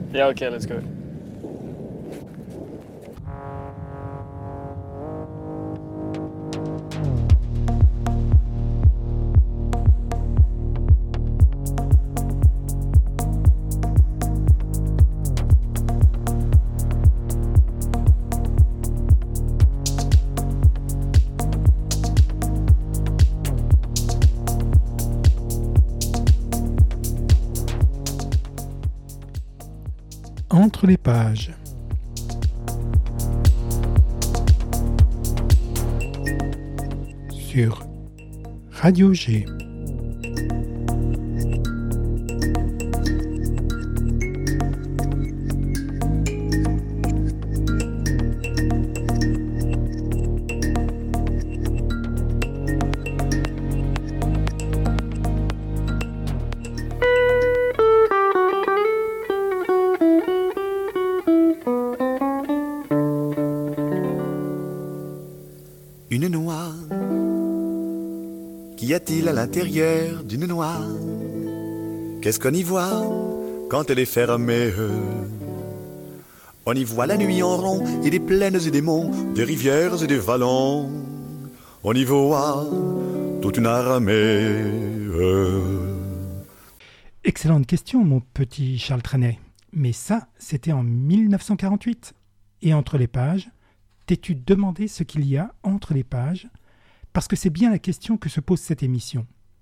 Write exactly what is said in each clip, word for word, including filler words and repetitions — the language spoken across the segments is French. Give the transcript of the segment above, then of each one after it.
Yeah, okay, let's go. Entre les pages. Sur Radio G. Une noix, qu'y a-t-il à l'intérieur d'une noix? Qu'est-ce qu'on y voit quand elle est fermée? On y voit la nuit en rond et des plaines et des monts, des rivières et des vallons. On y voit toute une armée. Excellente question, mon petit Charles Trenet. Mais ça, c'était en mille neuf cent quarante-huit. Et entre les pages, t'es-tu demandé ce qu'il y a entre les pages? Parce que c'est bien la question que se pose cette émission.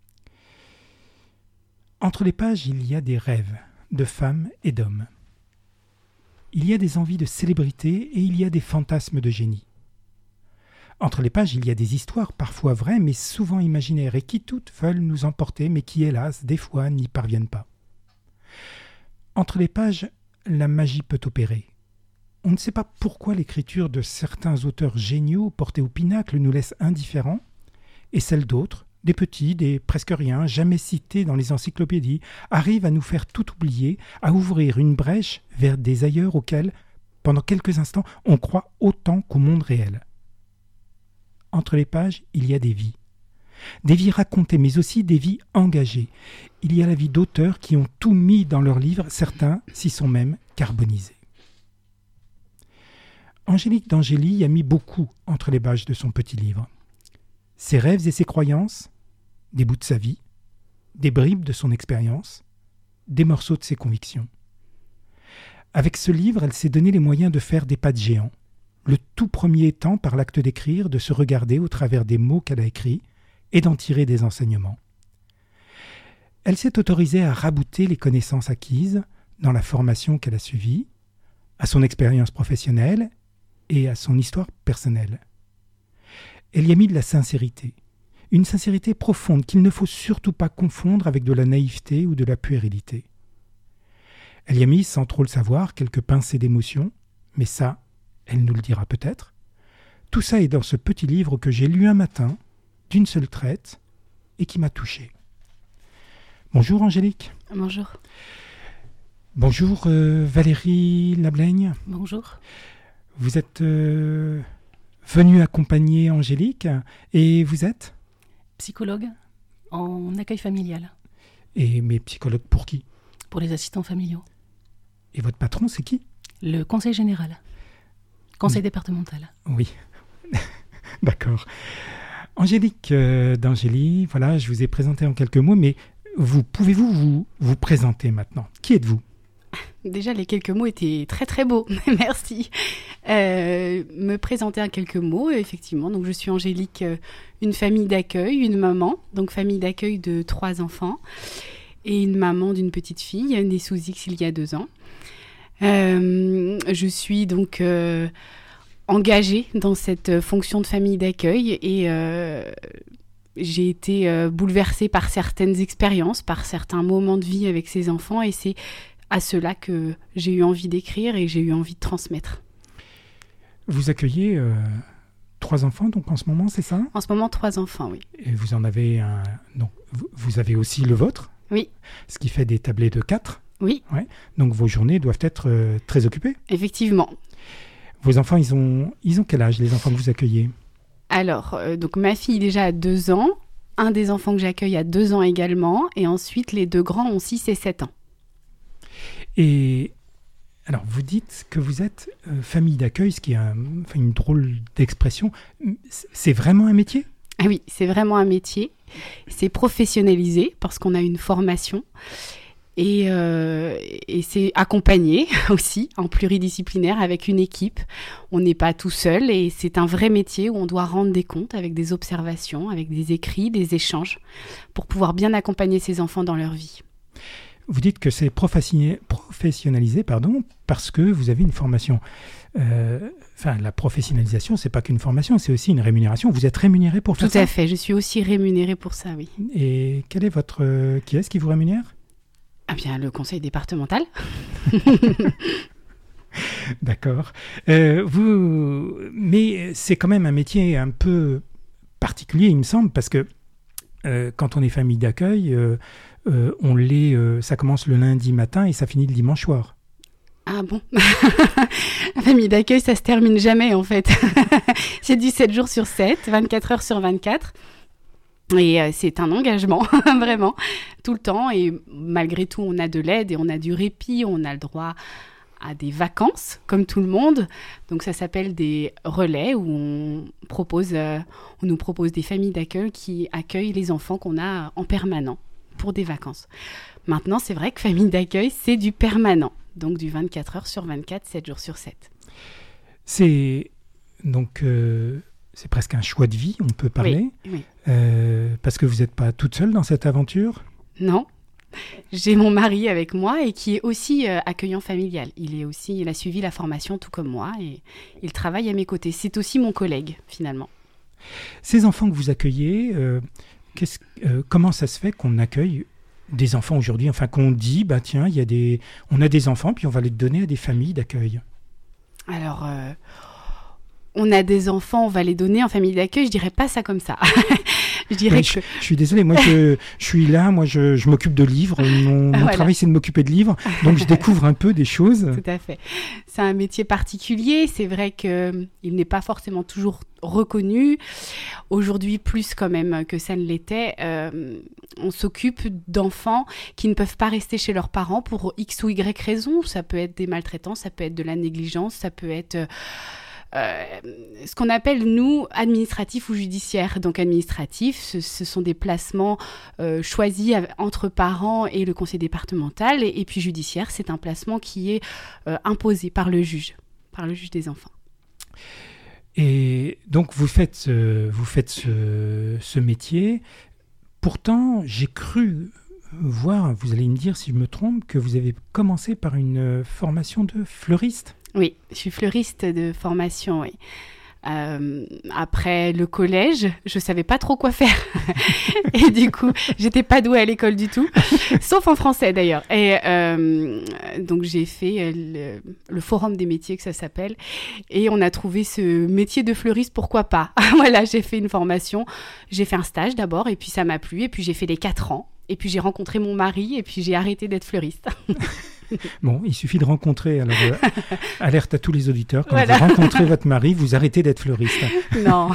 Entre les pages, il y a des rêves de femmes et d'hommes. Il y a des envies de célébrité et il y a des fantasmes de génie. Entre les pages, il y a des histoires parfois vraies mais souvent imaginaires et qui toutes veulent nous emporter mais qui, hélas, des fois n'y parviennent pas. Entre les pages, la magie peut opérer. On ne sait pas pourquoi l'écriture de certains auteurs géniaux portés au pinacle nous laisse indifférents, et celle d'autres, des petits, des presque rien, jamais cités dans les encyclopédies, arrivent à nous faire tout oublier, à ouvrir une brèche vers des ailleurs auxquels, pendant quelques instants, on croit autant qu'au monde réel. Entre les pages, il y a des vies. Des vies racontées, mais aussi des vies engagées. Il y a la vie d'auteurs qui ont tout mis dans leurs livres, certains s'y sont même carbonisés. Angélique d'Angély a mis beaucoup entre les pages de son petit livre. Ses rêves et ses croyances, des bouts de sa vie, des bribes de son expérience, des morceaux de ses convictions. Avec ce livre, elle s'est donné les moyens de faire des pas de géant, le tout premier étant, par l'acte d'écrire, de se regarder au travers des mots qu'elle a écrits et d'en tirer des enseignements. Elle s'est autorisée à rabouter les connaissances acquises dans la formation qu'elle a suivie, à son expérience professionnelle et à son histoire personnelle. Elle y a mis de la sincérité, une sincérité profonde qu'il ne faut surtout pas confondre avec de la naïveté ou de la puérilité. Elle y a mis, sans trop le savoir, quelques pincées d'émotion, mais ça, elle nous le dira peut-être. Tout ça est dans ce petit livre que j'ai lu un matin, d'une seule traite, et qui m'a touché. Bonjour Angélique. Bonjour. Bonjour euh, Valérie Lablaigne. Bonjour. Vous êtes euh, venue accompagner Angélique et vous êtes psychologue en accueil familial. Et mais psychologue pour qui? Pour les assistants familiaux. Et votre patron, c'est qui? Le conseil général. Conseil oui. départemental. Oui, d'accord. Angélique euh, d'Angély, voilà, je vous ai présenté en quelques mots, mais vous pouvez-vous vous, vous présenter maintenant? Qui êtes-vous? Déjà, les quelques mots étaient très très beaux, merci. Euh, me présenter en quelques mots, effectivement. Donc, je suis Angélique, une famille d'accueil, une maman, donc famille d'accueil de trois enfants, et une maman d'une petite fille, née sous X il y a deux ans. Euh, je suis donc euh, engagée dans cette fonction de famille d'accueil et euh, j'ai été euh, bouleversée par certaines expériences, par certains moments de vie avec ces enfants et c'est à cela que j'ai eu envie d'écrire et j'ai eu envie de transmettre. Vous accueillez euh, trois enfants, donc en ce moment, c'est ça? En ce moment, trois enfants, oui. Et vous en avez un... Donc, vous avez aussi le vôtre? Oui. Ce qui fait des tablés de quatre? Oui. Ouais. Donc, vos journées doivent être euh, très occupées? Effectivement. Vos enfants, ils ont, ils ont quel âge, les enfants que vous accueillez? Alors, euh, donc ma fille déjà a deux ans, un des enfants que j'accueille a deux ans également, et ensuite les deux grands ont six et sept ans. Et Alors, vous dites que vous êtes euh, famille d'accueil, ce qui est un, enfin, une drôle d'expression. C'est vraiment un métier ? Ah oui, c'est vraiment un métier. C'est professionnalisé parce qu'on a une formation et, euh, et c'est accompagné aussi en pluridisciplinaire avec une équipe. On n'est pas tout seul et c'est un vrai métier où on doit rendre des comptes avec des observations, avec des écrits, des échanges pour pouvoir bien accompagner ses enfants dans leur vie. Vous dites que c'est professionnalisé pardon, parce que vous avez une formation. Euh, enfin, la professionnalisation, c'est pas qu'une formation, c'est aussi une rémunération. Vous êtes rémunéré pour faire Tout ça ? Tout à fait, je suis aussi rémunérée pour ça, oui. Et quel est votre... Euh, qui est-ce qui vous rémunère ? Ah bien, le conseil départemental. D'accord. Euh, vous... Mais c'est quand même un métier un peu particulier, il me semble, parce que euh, quand on est famille d'accueil... Euh, Euh, on l'est, euh, ça commence le lundi matin et ça finit le dimanche soir. Ah bon ? La famille d'accueil, ça se termine jamais en fait. C'est du sept jours sur sept, vingt-quatre heures sur vingt-quatre. Et euh, c'est un engagement, vraiment, tout le temps. Et malgré tout, on a de l'aide et on a du répit, on a le droit à des vacances, comme tout le monde. Donc ça s'appelle des relais où on, propose, euh, on nous propose des familles d'accueil qui accueillent les enfants qu'on a en permanent pour des vacances. Maintenant, c'est vrai que famille d'accueil, c'est du permanent. Donc du vingt-quatre heures sur vingt-quatre, sept jours sur sept. C'est donc euh, c'est presque un choix de vie, on peut parler. Oui, oui. Euh, parce que vous n'êtes pas toute seule dans cette aventure ? Non. J'ai mon mari avec moi et qui est aussi euh, accueillant familial. Il est aussi, il a suivi la formation tout comme moi et il travaille à mes côtés. C'est aussi mon collègue, finalement. Ces enfants que vous accueillez, euh, qu'est-ce, euh, comment ça se fait qu'on accueille des enfants aujourd'hui ? Enfin, qu'on dit, bah tiens, il y a des, on a des enfants, puis on va les donner à des familles d'accueil. Alors, euh, on a des enfants, on va les donner en famille d'accueil. Je dirais pas ça comme ça. Je dirais ouais, que... je, je suis désolée, moi je, je suis là, moi je, je m'occupe de livres, mon, mon voilà. travail c'est de m'occuper de livres, donc je découvre un peu des choses. Tout à fait. C'est un métier particulier, c'est vrai qu'il n'est pas forcément toujours reconnu. Aujourd'hui, plus quand même que ça ne l'était, euh, on s'occupe d'enfants qui ne peuvent pas rester chez leurs parents pour X ou Y raison. Ça peut être des maltraitances, ça peut être de la négligence, ça peut être... Euh, Euh, ce qu'on appelle, nous, administratif ou judiciaire. Donc, administratif, ce, ce sont des placements euh, choisis avec, entre parents et le conseil départemental. Et, et puis, judiciaire, c'est un placement qui est euh, imposé par le juge, par le juge des enfants. Et donc, vous faites, euh, vous faites ce, ce métier. Pourtant, j'ai cru voir, vous allez me dire si je me trompe, que vous avez commencé par une formation de fleuriste. Oui, je suis fleuriste de formation, oui. Euh, après le collège, je savais pas trop quoi faire. Et du coup, j'étais pas douée à l'école du tout, sauf en français d'ailleurs. Et euh, donc, j'ai fait le, le forum des métiers, que ça s'appelle. Et on a trouvé ce métier de fleuriste, pourquoi pas. Voilà, j'ai fait une formation. J'ai fait un stage d'abord, et puis ça m'a plu. Et puis, j'ai fait les quatre ans. Et puis, j'ai rencontré mon mari, et puis j'ai arrêté d'être fleuriste. Bon, il suffit de rencontrer, alors euh, alerte à tous les auditeurs, quand voilà. vous rencontrez votre mari, vous arrêtez d'être fleuriste. Non.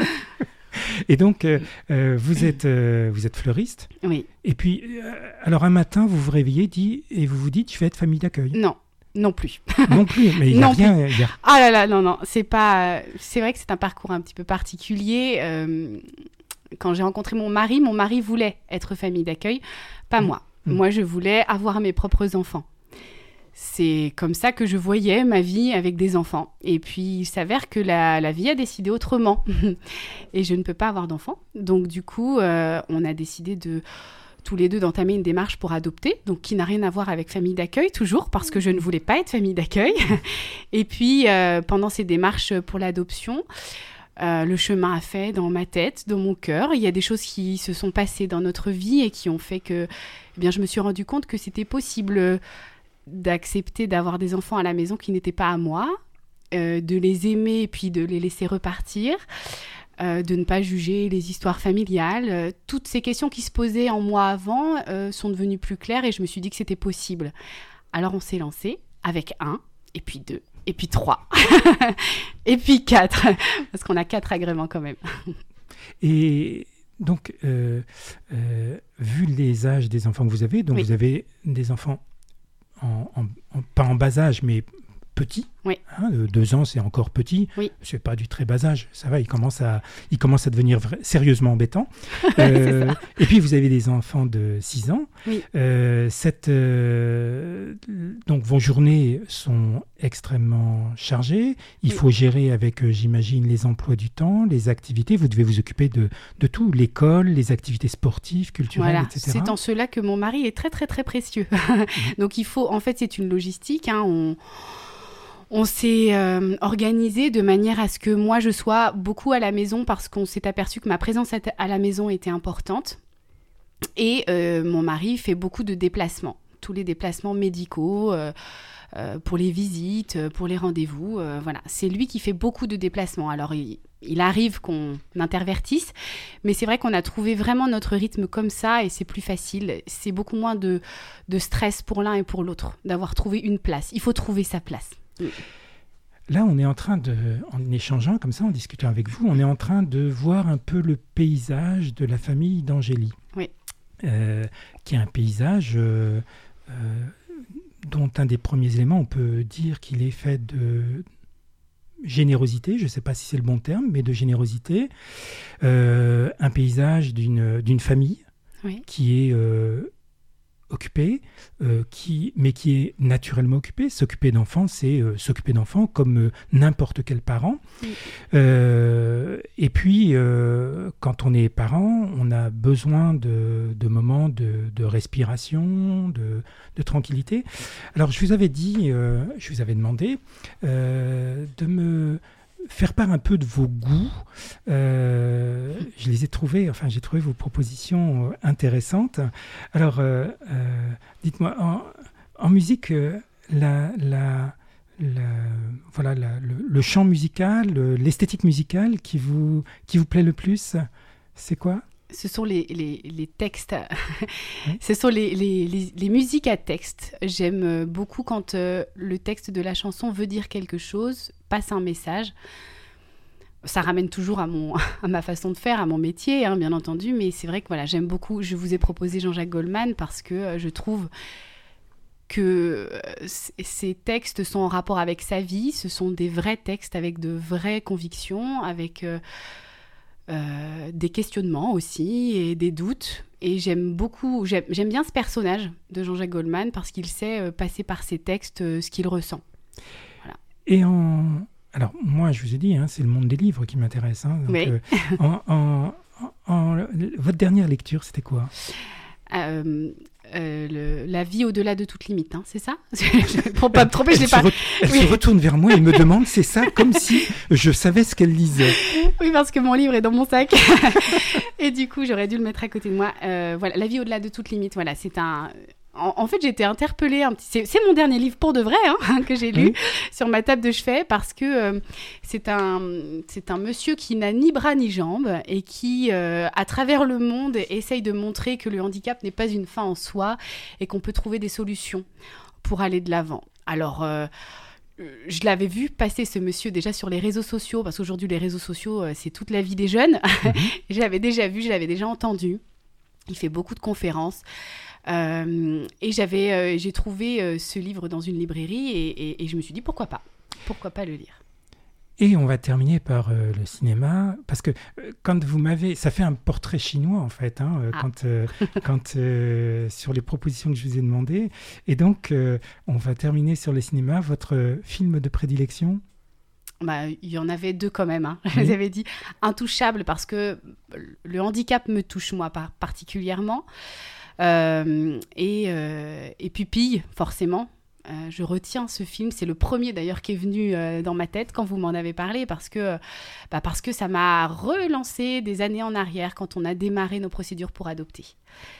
Et donc, euh, euh, vous, êtes, euh, vous êtes fleuriste. Oui. Et puis, euh, alors un matin, vous vous réveillez dit, et vous vous dites, je vais être famille d'accueil. Non, non plus. Non plus, mais il n'y a non rien... Y a... Ah là là, non, non, c'est pas... C'est vrai que c'est un parcours un petit peu particulier. Euh, quand j'ai rencontré mon mari, mon mari voulait être famille d'accueil, pas mmh. moi. Mmh. Moi, je voulais avoir mes propres enfants. C'est comme ça que je voyais ma vie avec des enfants. Et puis, il s'avère que la, la vie a décidé autrement. Et je ne peux pas avoir d'enfants. Donc, du coup, euh, on a décidé de, tous les deux d'entamer une démarche pour adopter, donc qui n'a rien à voir avec famille d'accueil, toujours, parce que je ne voulais pas être famille d'accueil. Et puis, euh, pendant ces démarches pour l'adoption, euh, le chemin a fait dans ma tête, dans mon cœur. Il y a des choses qui se sont passées dans notre vie et qui ont fait que eh bien, je me suis rendu compte que c'était possible d'accepter d'avoir des enfants à la maison qui n'étaient pas à moi, euh, de les aimer et puis de les laisser repartir, euh, de ne pas juger les histoires familiales. Euh, toutes ces questions qui se posaient en moi avant euh, sont devenues plus claires et je me suis dit que c'était possible. Alors on s'est lancé avec un, et puis deux, et puis trois, et puis quatre, parce qu'on a quatre agréments quand même. Et donc, euh, euh, vu les âges des enfants que vous avez, donc oui. Vous avez des enfants en, en, en, pas en bas âge, mais petit. Oui. Hein, deux ans, c'est encore petit. Oui. C'est pas du très bas âge. Ça va, il commence à, il commence à devenir vra- sérieusement embêtant. Euh, et puis, vous avez des enfants de six ans. Oui. Euh, cette, euh, donc, vos journées sont extrêmement chargées. Il oui. faut gérer avec, euh, j'imagine, les emplois du temps, les activités. Vous devez vous occuper de, de tout, l'école, les activités sportives, culturelles, voilà. et cetera. C'est en cela que mon mari est très, très, très précieux. Donc, il faut, en fait, c'est une logistique. Hein, on... On s'est euh, organisé de manière à ce que moi, je sois beaucoup à la maison parce qu'on s'est aperçu que ma présence à la maison était importante. Et euh, mon mari fait beaucoup de déplacements, tous les déplacements médicaux euh, euh, pour les visites, pour les rendez-vous. Euh, voilà, c'est lui qui fait beaucoup de déplacements. Alors, il, il arrive qu'on intervertisse, mais c'est vrai qu'on a trouvé vraiment notre rythme comme ça et c'est plus facile. C'est beaucoup moins de, de stress pour l'un et pour l'autre d'avoir trouvé une place. Il faut trouver sa place. Là, on est en train de, en échangeant comme ça, en discutant avec vous, on est en train de voir un peu le paysage de la famille d'Angélie. Oui. Euh, qui est un paysage euh, euh, dont un des premiers éléments, on peut dire qu'il est fait de générosité, je ne sais pas si c'est le bon terme, mais de générosité. Euh, un paysage d'une, d'une famille oui. qui est euh, occupée, euh, qui, mais qui est naturellement occupée. S'occuper d'enfants, c'est euh, s'occuper d'enfants comme euh, n'importe quel parent. Oui. Euh, et puis, euh, quand on est parent, on a besoin de, de moments de, de respiration, de, de tranquillité. Alors, je vous avais dit, euh, je vous avais demandé euh, de me faire part un peu de vos goûts. Euh, je les ai trouvés, enfin, j'ai trouvé vos propositions euh, intéressantes. Alors, euh, euh, dites-moi, en, en musique, euh, la, la, la, voilà, la, le, le chant musical, le, l'esthétique musicale qui vous, qui vous plaît le plus, c'est quoi ? Ce sont les, les, les textes, oui. Ce sont les, les, les, les musiques à texte. J'aime beaucoup quand euh, le texte de la chanson veut dire quelque chose, passe un message. Ça ramène toujours à, mon, à ma façon de faire, à mon métier, hein, bien entendu, mais c'est vrai que voilà, j'aime beaucoup. Je vous ai proposé Jean-Jacques Goldman parce que euh, je trouve que euh, c- ces textes sont en rapport avec sa vie. Ce sont des vrais textes avec de vraies convictions, avec... Euh, Euh, des questionnements aussi et des doutes et j'aime beaucoup j'aime, j'aime bien ce personnage de Jean-Jacques Goldman parce qu'il sait euh, passer par ses textes euh, ce qu'il ressent. Voilà. Et en alors moi je vous ai dit hein, c'est le monde des livres qui m'intéresse hein, donc, oui. euh, en, en, en, en votre dernière lecture c'était quoi? Euh, euh, le, la vie au-delà de toute limite, hein, c'est ça? Pour pas me tromper, je l'ai pas. Re- elle oui. se retourne vers moi et me demande, c'est ça, comme si je savais ce qu'elle lisait. Oui, parce que mon livre est dans mon sac. Et du coup, j'aurais dû le mettre à côté de moi. Euh, voilà, la vie au-delà de toute limite. Voilà, c'est un. En, en fait, j'ai été interpellée un petit. C'est, c'est mon dernier livre pour de vrai hein, que j'ai lu oui. sur ma table de chevet parce que euh, c'est un c'est un monsieur qui n'a ni bras ni jambes et qui, euh, à travers le monde, essaye de montrer que le handicap n'est pas une fin en soi et qu'on peut trouver des solutions pour aller de l'avant. Alors. Euh, Je l'avais vu passer ce monsieur déjà sur les réseaux sociaux, parce qu'aujourd'hui les réseaux sociaux c'est toute la vie des jeunes. Mm-hmm. Je l'avais déjà vu, je l'avais déjà entendu. Il fait beaucoup de conférences. Euh, et j'avais, euh, j'ai trouvé euh, ce livre dans une librairie et, et, et je me suis dit pourquoi pas, pourquoi pas le lire. Et on va terminer par euh, le cinéma, parce que euh, quand vous m'avez... Ça fait un portrait chinois, en fait, hein, euh, ah. quand, euh, quand, euh, sur les propositions que je vous ai demandées. Et donc, euh, on va terminer sur le cinéma. Votre euh, film de prédilection ? Bah, il y en avait deux quand même. Hein. Je oui. vous avais dit Intouchable, parce que le handicap me touche, moi, par- particulièrement. Euh, et, euh, et Pupille, forcément. Euh, je retiens ce film, c'est le premier d'ailleurs qui est venu euh, dans ma tête quand vous m'en avez parlé parce que, bah parce que ça m'a relancé des années en arrière quand on a démarré nos procédures pour adopter.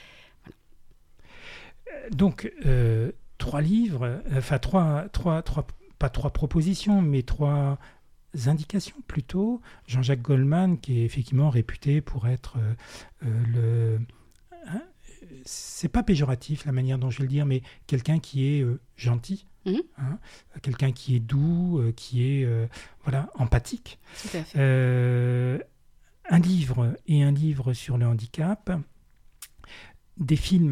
Voilà. Donc, euh, trois livres, enfin trois, trois, trois, pas trois propositions, mais trois indications plutôt. Jean-Jacques Goldman, qui est effectivement réputé pour être euh, euh, le... Hein, c'est pas péjoratif la manière dont je vais le dire, mais quelqu'un qui est euh, gentil, mmh. hein, quelqu'un qui est doux, euh, qui est euh, voilà, empathique. Tout à fait. Euh, un livre et un livre sur le handicap, des films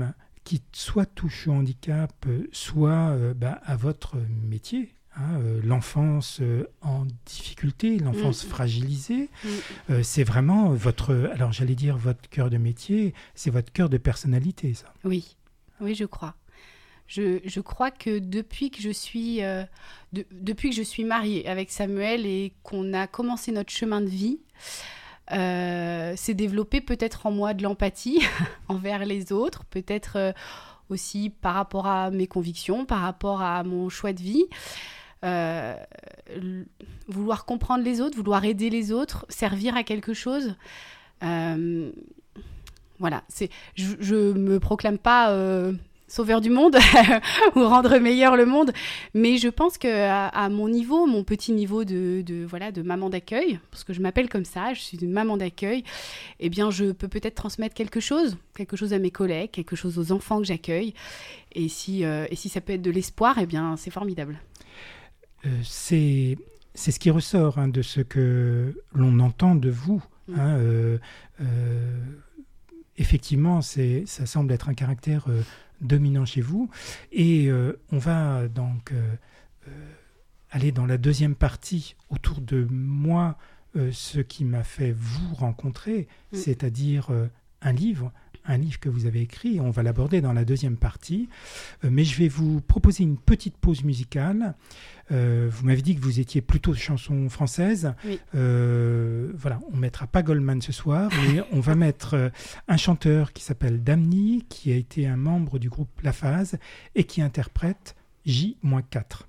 qui soit touchent au handicap, euh, soit euh, bah, à votre métier. Hein, euh, l'enfance euh, en difficulté, l'enfance mmh. fragilisée, mmh. euh, c'est vraiment votre, alors j'allais dire votre cœur de métier, c'est votre cœur de personnalité, ça. Oui, oui, je crois. Je, je crois que depuis que je suis, euh, de, depuis que je suis mariée avec Samuel et qu'on a commencé notre chemin de vie, euh, s'est développé peut-être en moi de l'empathie envers les autres, peut-être euh, aussi par rapport à mes convictions, par rapport à mon choix de vie. Euh, vouloir comprendre les autres, vouloir aider les autres, servir à quelque chose. Euh, voilà, c'est, je ne me proclame pas euh, sauveur du monde ou rendre meilleur le monde, mais je pense qu'à à mon niveau, mon petit niveau de, de, voilà, de maman d'accueil, parce que je m'appelle comme ça, je suis une maman d'accueil, eh bien je peux peut-être transmettre quelque chose, quelque chose à mes collègues, quelque chose aux enfants que j'accueille, et si, euh, et si ça peut être de l'espoir, eh bien c'est formidable. Euh, c'est, c'est ce qui ressort hein, de ce que l'on entend de vous. Mmh. Hein, euh, euh, effectivement, c'est, ça semble être un caractère euh, dominant chez vous. Et euh, on va donc euh, euh, aller dans la deuxième partie autour de moi, euh, ce qui m'a fait vous rencontrer, mmh. c'est-à-dire euh, un livre. un livre que vous avez écrit, on va l'aborder dans la deuxième partie, euh, mais je vais vous proposer une petite pause musicale. Euh, vous m'avez dit que vous étiez plutôt chanson française. Oui. Euh, voilà, on ne mettra pas Goldman ce soir, mais on va mettre euh, un chanteur qui s'appelle Damni, qui a été un membre du groupe La Phase et qui interprète J quatre.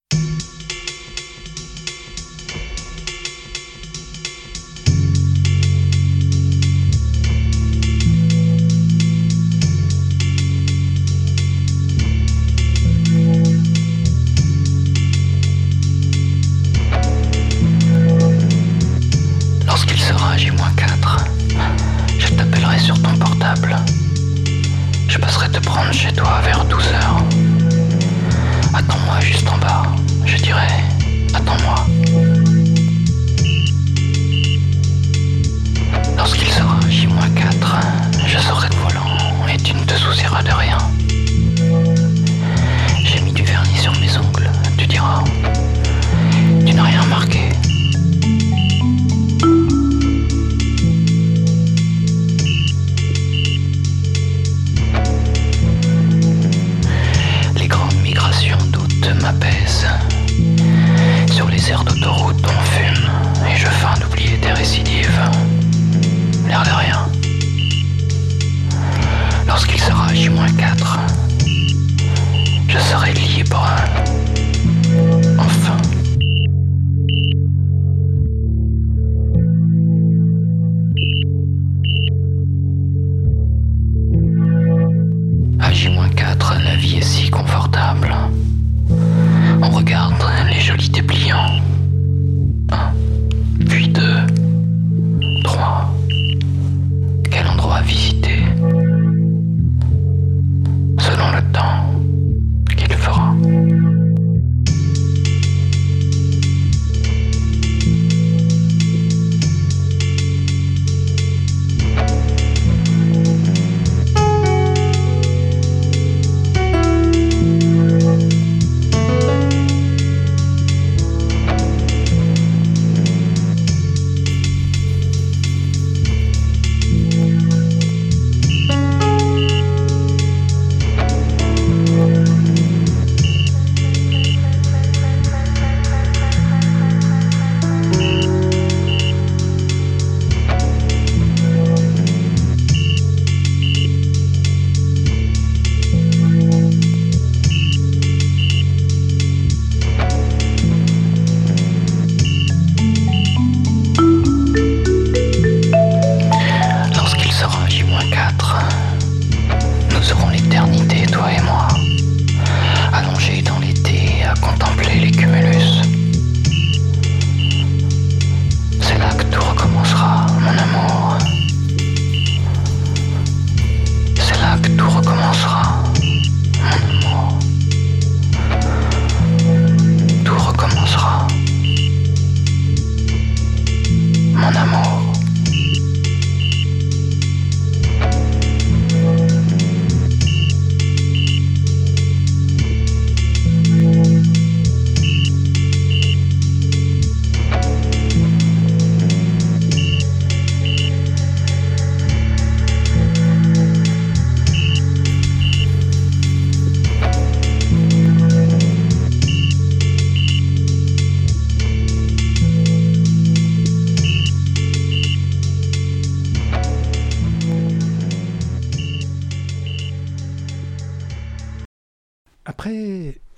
Je passerai te prendre chez toi vers douze heures. Attends-moi juste en bas, je dirai attends-moi. Lorsqu'il sera J quatre, je serai de volant et tu ne te soucieras de rien. J'ai mis du vernis sur mes ongles, tu diras, tu n'as rien remarqué. M'apaise. Sur les aires d'autoroute on fume et je feins d'oublier tes récidives. L'air de rien. Lorsqu'il sera J quatre,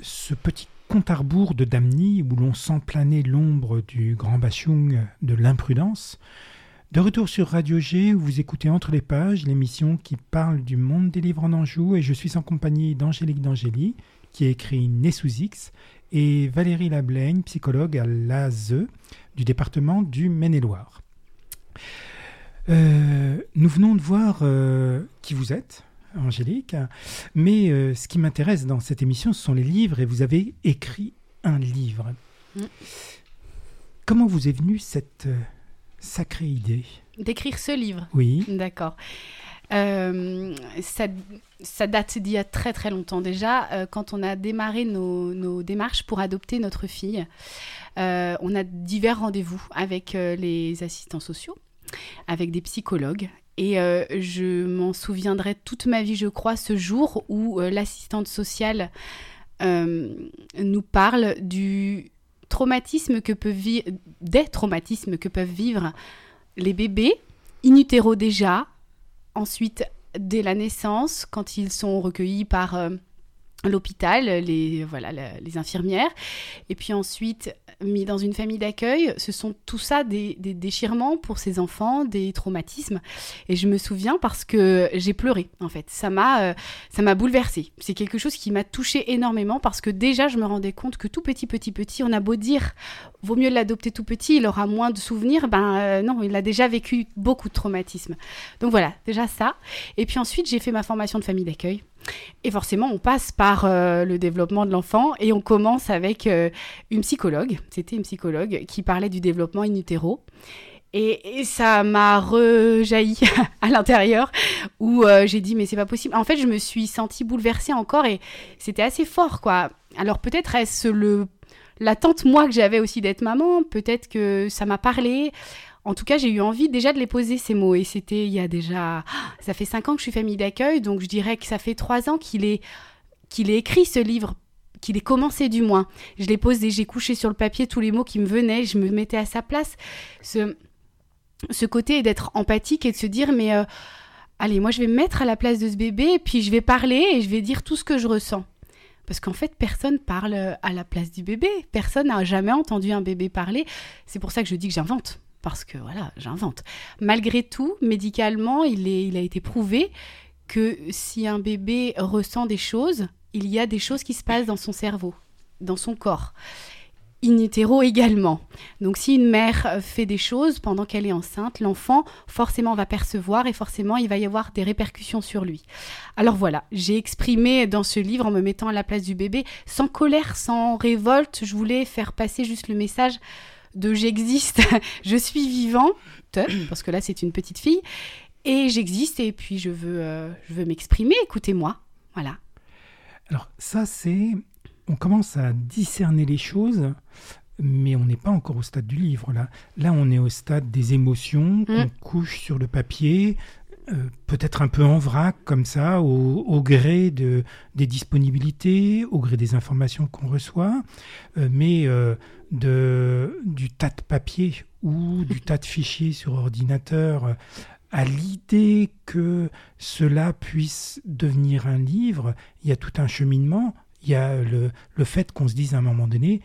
ce petit compte à rebours de Damny où l'on sent planer l'ombre du grand bachung de l'imprudence. De retour sur Radio G, où vous écoutez Entre les pages, l'émission qui parle du monde des livres en Anjou, et je suis en compagnie d'Angélique d'Angély, qui a écrit Né sous X, et Valérie Lablaigne, psychologue à l'A Z E du département du Maine-et-Loire. Euh, nous venons de voir euh, qui vous êtes, Angélique, mais euh, ce qui m'intéresse dans cette émission, ce sont les livres, et vous avez écrit un livre. Mmh. Comment vous est venue cette euh, sacrée idée d'écrire ce livre? Oui. D'accord. Euh, ça, ça date d'il y a très très longtemps déjà, euh, quand on a démarré nos, nos démarches pour adopter notre fille. Euh, on a divers rendez-vous avec euh, les assistants sociaux, avec des psychologues. Et euh, je m'en souviendrai toute ma vie, je crois, ce jour où euh, l'assistante sociale euh, nous parle du traumatisme que peuvent vi- des traumatismes que peuvent vivre les bébés, in utero déjà, ensuite dès la naissance, quand ils sont recueillis par euh, l'hôpital, les, voilà, la, les infirmières, et puis ensuite mis dans une famille d'accueil. Ce sont tout ça des, des déchirements pour ces enfants, des traumatismes. Et je me souviens parce que j'ai pleuré, en fait. Ça m'a, euh, ça m'a bouleversée. C'est quelque chose qui m'a touchée énormément parce que déjà, je me rendais compte que tout petit, petit, petit, on a beau dire, vaut mieux l'adopter tout petit, il aura moins de souvenirs. Ben euh, non, il a déjà vécu beaucoup de traumatismes. Donc voilà, déjà ça. Et puis ensuite, j'ai fait ma formation de famille d'accueil. Et forcément, on passe par euh, le développement de l'enfant et on commence avec euh, une psychologue. C'était une psychologue qui parlait du développement in utero. Et, et ça m'a rejailli à l'intérieur où euh, j'ai dit mais c'est pas possible. En fait, je me suis sentie bouleversée encore et c'était assez fort, quoi. Alors peut-être est-ce le, l'attente, moi, que j'avais aussi d'être maman. Peut-être que ça m'a parlé. En tout cas, j'ai eu envie déjà de les poser, ces mots. Et c'était il y a déjà... Ça fait cinq ans que je suis famille d'accueil, donc je dirais que ça fait trois ans qu'il est, qu'il est écrit ce livre, qu'il est commencé du moins. Je l'ai posé, j'ai couché sur le papier tous les mots qui me venaient, je me mettais à sa place. Ce, ce côté d'être empathique et de se dire, mais euh, allez, moi je vais me mettre à la place de ce bébé, et puis je vais parler et je vais dire tout ce que je ressens. Parce qu'en fait, personne parle à la place du bébé. Personne n'a jamais entendu un bébé parler. C'est pour ça que je dis que j'invente. Parce que voilà, j'invente. Malgré tout, médicalement, il, est, il a été prouvé que si un bébé ressent des choses, il y a des choses qui se passent dans son cerveau, dans son corps. In utero également. Donc si une mère fait des choses pendant qu'elle est enceinte, l'enfant forcément va percevoir et forcément il va y avoir des répercussions sur lui. Alors voilà, j'ai exprimé dans ce livre en me mettant à la place du bébé, sans colère, sans révolte, je voulais faire passer juste le message de j'existe, je suis vivante, parce que là c'est une petite fille, et j'existe et puis je veux, euh, je veux m'exprimer, écoutez-moi, voilà. Alors ça c'est, on commence à discerner les choses, mais on n'est pas encore au stade du livre là. Là on est au stade des émotions qu'on mmh. couche sur le papier, euh, peut-être un peu en vrac comme ça, au, au gré de, des disponibilités, au gré des informations qu'on reçoit, euh, mais euh, de, du tas de papier ou du tas de fichiers sur ordinateur, euh, à l'idée que cela puisse devenir un livre, il y a tout un cheminement. Il y a le, le fait qu'on se dise à un moment donné,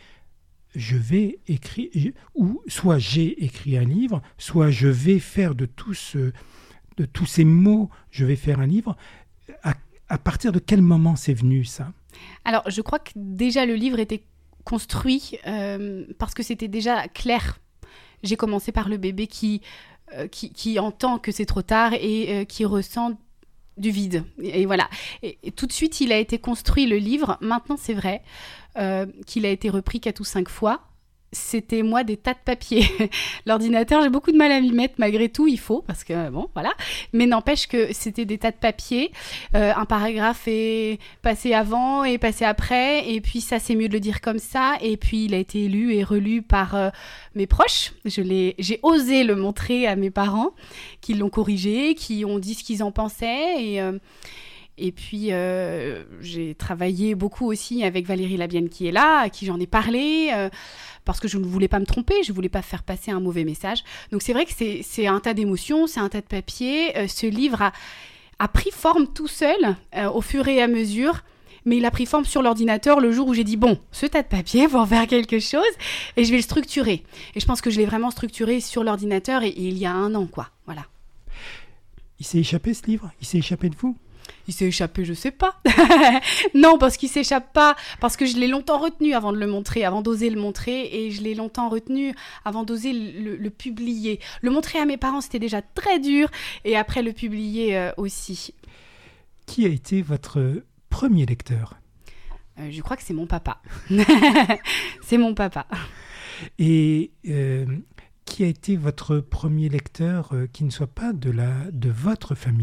je vais écrire, ou soit j'ai écrit un livre, soit je vais faire de tout ce... de tous ces mots, je vais faire un livre. À, à partir de quel moment c'est venu, ça ? Alors, je crois que déjà le livre était construit euh, parce que c'était déjà clair. J'ai commencé par le bébé qui, euh, qui, qui entend que c'est trop tard et euh, qui ressent du vide. Et, et voilà. Et, et tout de suite, il a été construit, le livre. Maintenant, c'est vrai euh, qu'il a été repris quatre ou cinq fois. C'était, moi, des tas de papiers. L'ordinateur, j'ai beaucoup de mal à m'y mettre, malgré tout, il faut, parce que, bon, voilà. Mais n'empêche que c'était des tas de papiers. Euh, un paragraphe est passé avant et passé après, et puis ça, c'est mieux de le dire comme ça. Et puis, il a été lu et relu par euh, mes proches. Je l'ai, j'ai osé le montrer à mes parents, qui l'ont corrigé, qui ont dit ce qu'ils en pensaient, et... Euh, Et puis, euh, j'ai travaillé beaucoup aussi avec Valérie Lablaigne qui est là, à qui j'en ai parlé, euh, parce que je ne voulais pas me tromper, je ne voulais pas faire passer un mauvais message. Donc, c'est vrai que c'est, c'est un tas d'émotions, c'est un tas de papier. Euh, ce livre a, a pris forme tout seul, euh, au fur et à mesure. mais il a pris forme sur l'ordinateur le jour où j'ai dit, bon, ce tas de papier, faut en faire quelque chose, et je vais le structurer. Et je pense que je l'ai vraiment structuré sur l'ordinateur, et, et il y a un an, quoi, voilà. Il s'est échappé, ce livre ? Il s'est échappé de vous ? Il s'est échappé, je sais pas. Non, parce qu'il s'échappe pas, parce que je l'ai longtemps retenu avant de le montrer, avant d'oser le montrer, et je l'ai longtemps retenu avant d'oser le, le, le publier. Le montrer à mes parents, c'était déjà très dur, et après le publier euh, aussi. Qui a été votre premier lecteur ? euh, Je crois que c'est mon papa. C'est mon papa. Et euh, qui a été votre premier lecteur euh, qui ne soit pas de, la, de votre famille ?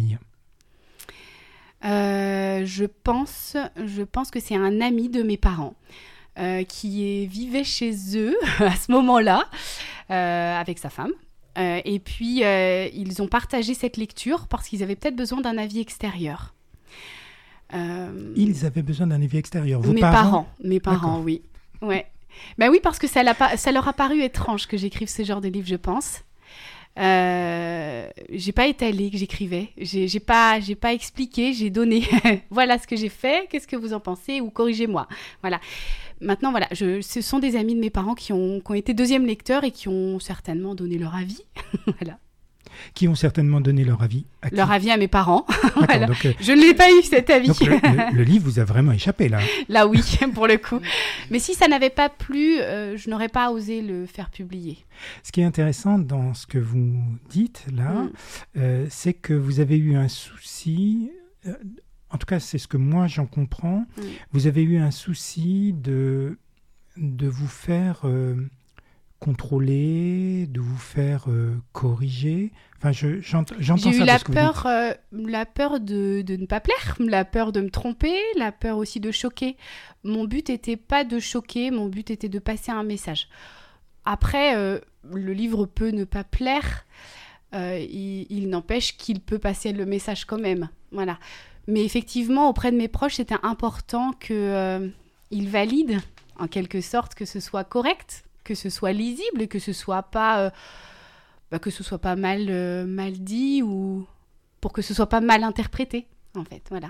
Euh, je pense, je pense que c'est un ami de mes parents euh, qui est, vivait chez eux à ce moment-là euh, avec sa femme. Euh, et puis, euh, ils ont partagé cette lecture parce qu'ils avaient peut-être besoin d'un avis extérieur. Euh... Ils avaient besoin d'un avis extérieur. Vos mes parents, parents, mes parents, D'accord. oui. Ouais. Ben oui, parce que ça, l'a pas, ça leur a paru étrange que j'écrive ce genre de livre, je pense. Euh, j'ai pas étalé que j'écrivais, j'ai, j'ai pas, j'ai pas expliqué, j'ai donné. Voilà ce que j'ai fait. Qu'est-ce que vous en pensez ou corrigez-moi. Voilà. Maintenant, voilà, je, ce sont des amis de mes parents qui ont, qui ont été deuxième lecteurs et qui ont certainement donné leur avis. Voilà. Qui ont certainement donné leur avis à qui ? Leur avis à mes parents. Voilà. Donc, euh, je ne l'ai pas eu, cet avis. Donc le, le, le livre vous a vraiment échappé, là. Là, oui, pour le coup. Mais si ça n'avait pas plu, euh, je n'aurais pas osé le faire publier. Ce qui est intéressant dans ce que vous dites, là, mm. euh, c'est que vous avez eu un souci... Euh, en tout cas, c'est ce que moi, j'en comprends. Mm. Vous avez eu un souci de, de vous faire... Euh, contrôler, de vous faire euh, corriger. Enfin, je, j'ent, j'entends J'ai ça eu de la ce que peur, vous dites. Euh, la peur de, de ne pas plaire, la peur de me tromper, la peur aussi de choquer. Mon but n'était pas de choquer, mon but était de passer un message. Après, euh, le livre peut ne pas plaire, euh, il, il n'empêche qu'il peut passer le message quand même. Voilà. Mais effectivement, auprès de mes proches, c'était important qu'ils euh, valident, en quelque sorte, que ce soit correct, que ce soit lisible et que ce soit pas euh, bah, que ce soit pas mal euh, mal dit ou pour que ce soit pas mal interprété en fait, voilà.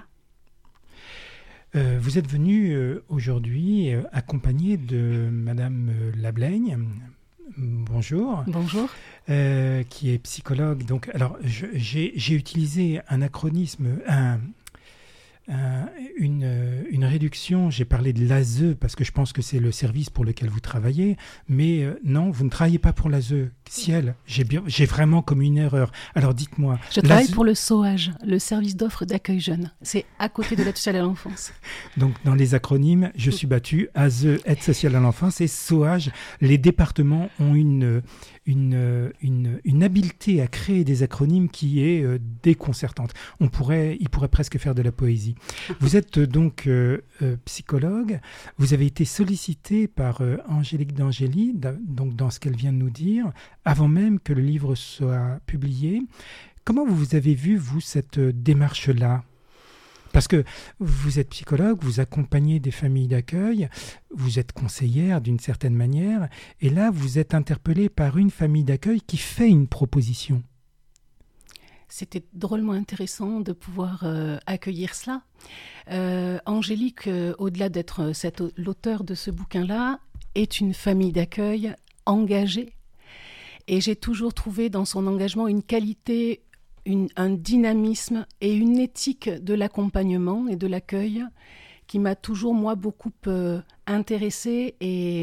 Euh, vous êtes venu euh, aujourd'hui euh, accompagné de Madame euh, Lablaigne. Bonjour. Bonjour. Euh, qui est psychologue. Donc, alors, je, j'ai, j'ai utilisé un acronisme, un Euh, une, une réduction, j'ai parlé de l'A S E parce que je pense que c'est le service pour lequel vous travaillez, mais euh, non, vous ne travaillez pas pour l'A S E. Ciel, j'ai, bien, j'ai vraiment commis une erreur. Alors dites-moi. Je travaille pour le SOAGE, le service d'offre d'accueil jeune. C'est à côté de l'aide sociale à l'enfance. Donc dans les acronymes, je suis battu, A S E, aide sociale à l'enfance, et SOAGE. Les départements ont une, une, une, une habileté à créer des acronymes qui est euh, déconcertante. On pourrait, ils pourraient presque faire de la poésie. Vous êtes donc euh, euh, psychologue, vous avez été sollicité par euh, Angélique d'Angély, da, donc dans ce qu'elle vient de nous dire, avant même que le livre soit publié. Comment vous avez vu, vous, cette euh, démarche-là ? Parce que vous êtes psychologue, vous accompagnez des familles d'accueil, vous êtes conseillère d'une certaine manière, et là, vous êtes interpellée par une famille d'accueil qui fait une proposition. C'était drôlement intéressant de pouvoir euh, accueillir cela. Euh, Angélique, euh, au-delà d'être cette, l'auteur de ce bouquin-là, est une famille d'accueil engagée. Et j'ai toujours trouvé dans son engagement une qualité, une, un dynamisme et une éthique de l'accompagnement et de l'accueil qui m'a toujours, moi, beaucoup euh, intéressée. Et,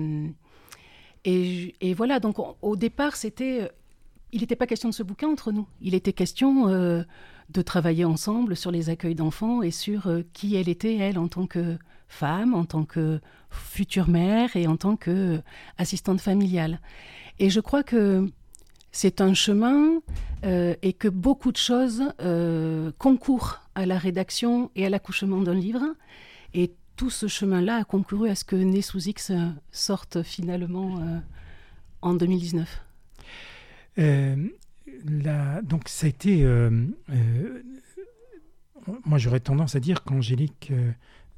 et, et voilà, donc on, au départ, c'était... Il n'était pas question de ce bouquin entre nous. Il était question euh, de travailler ensemble sur les accueils d'enfants et sur euh, qui elle était, elle, en tant que femme, en tant que future mère et en tant qu'assistante familiale. Et je crois que c'est un chemin euh, et que beaucoup de choses euh, concourent à la rédaction et à l'accouchement d'un livre. Et tout ce chemin-là a concouru à ce que Né sous X sorte finalement euh, en deux mille dix-neuf. Euh, la, donc ça a été... Euh, euh, moi j'aurais tendance à dire qu'Angélique euh,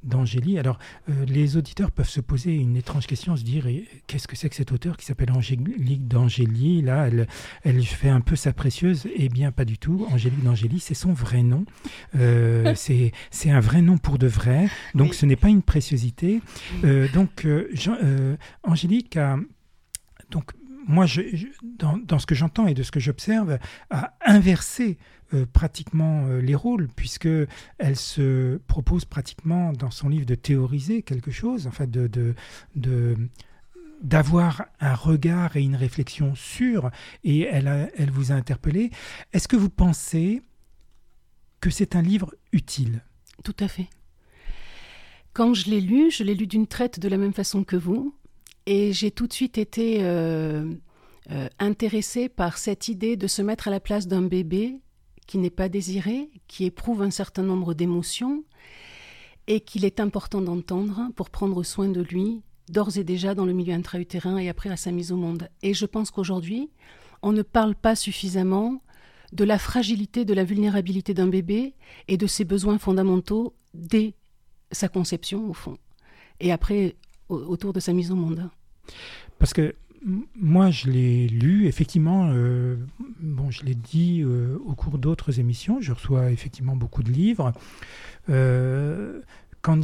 d'Angélie. Alors, euh, les auditeurs peuvent se poser une étrange question, se dire eh, qu'est-ce que c'est que cet auteur qui s'appelle Angélique d'Angélie? Là, elle, elle fait un peu sa précieuse. Eh bien, pas du tout. Angélique d'Angélie, c'est son vrai nom. Euh, c'est, c'est un vrai nom pour de vrai. Donc, oui. Ce n'est pas une préciosité. Euh, donc, euh, Jean, euh, Angélique a... Donc, moi, je, je, dans, dans ce que j'entends et de ce que j'observe, a inversé euh, pratiquement euh, les rôles, puisqu'elle se propose pratiquement dans son livre de théoriser quelque chose, en fait, de, de, de, d'avoir un regard et une réflexion sur, et elle, a, elle vous a interpellé. Est-ce que vous pensez que c'est un livre utile ? Tout à fait. Quand je l'ai lu, je l'ai lu d'une traite de la même façon que vous. Et j'ai tout de suite été euh, euh, intéressée par cette idée de se mettre à la place d'un bébé qui n'est pas désiré, qui éprouve un certain nombre d'émotions et qu'il est important d'entendre pour prendre soin de lui, d'ores et déjà dans le milieu intra-utérin et après à sa mise au monde. Et je pense qu'aujourd'hui, on ne parle pas suffisamment de la fragilité, de la vulnérabilité d'un bébé et de ses besoins fondamentaux dès sa conception, au fond. Et après... autour de sa mise au monde. Parce que m- moi, je l'ai lu, effectivement, euh, bon, je l'ai dit euh, au cours d'autres émissions, je reçois effectivement beaucoup de livres. Euh, quand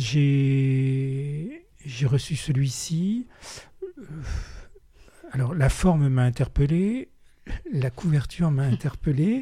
j'ai, j'ai reçu celui-ci, euh, alors la forme m'a interpellé, la couverture m'a interpellé,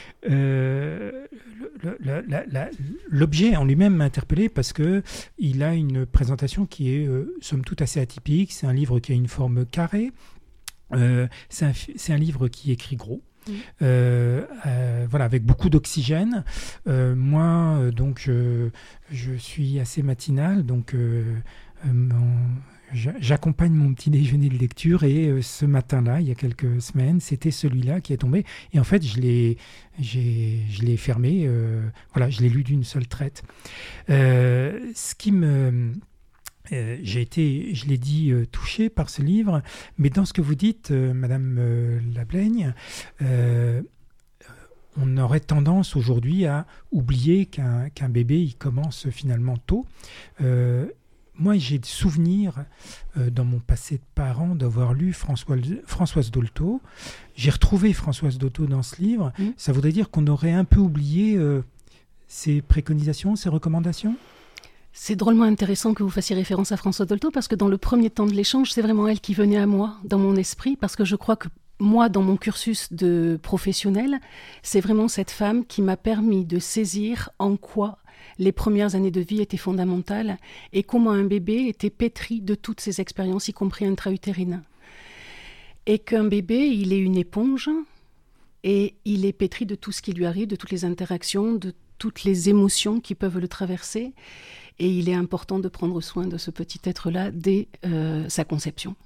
euh, le, le, la, la, l'objet en lui-même m'a interpellé parce qu'il a une présentation qui est, euh, somme toute, assez atypique. C'est un livre qui a une forme carrée. Euh, c'est, un, c'est un livre qui écrit gros. Mmh. Euh, euh, voilà, avec beaucoup d'oxygène. Euh, moi, euh, donc, je, je suis assez matinal, donc euh, euh, mon, j'accompagne mon petit déjeuner de lecture et euh, ce matin-là, il y a quelques semaines, c'était celui-là qui est tombé. Et en fait, je l'ai, j'ai, je l'ai fermé. Euh, voilà, je l'ai lu d'une seule traite. Euh, ce qui me... Euh, j'ai été, je l'ai dit, euh, touché par ce livre, mais dans ce que vous dites, euh, Madame euh, Lablaigne, euh, on aurait tendance aujourd'hui à oublier qu'un, qu'un bébé, il commence finalement tôt. Euh, moi, j'ai des souvenirs euh, dans mon passé de parent d'avoir lu Françoise, Françoise Dolto. J'ai retrouvé Françoise Dolto dans ce livre. Mmh. Ça voudrait dire qu'on aurait un peu oublié euh, ses préconisations, ses recommandations ? C'est drôlement intéressant que vous fassiez référence à Françoise Dolto parce que dans le premier temps de l'échange, c'est vraiment elle qui venait à moi, dans mon esprit, parce que je crois que moi, dans mon cursus de professionnel, c'est vraiment cette femme qui m'a permis de saisir en quoi les premières années de vie étaient fondamentales et comment un bébé était pétri de toutes ses expériences, y compris intra-utérines. Et qu'un bébé, il est une éponge et il est pétri de tout ce qui lui arrive, de toutes les interactions, de toutes les émotions qui peuvent le traverser. Et il est important de prendre soin de ce petit être-là dès euh, sa conception.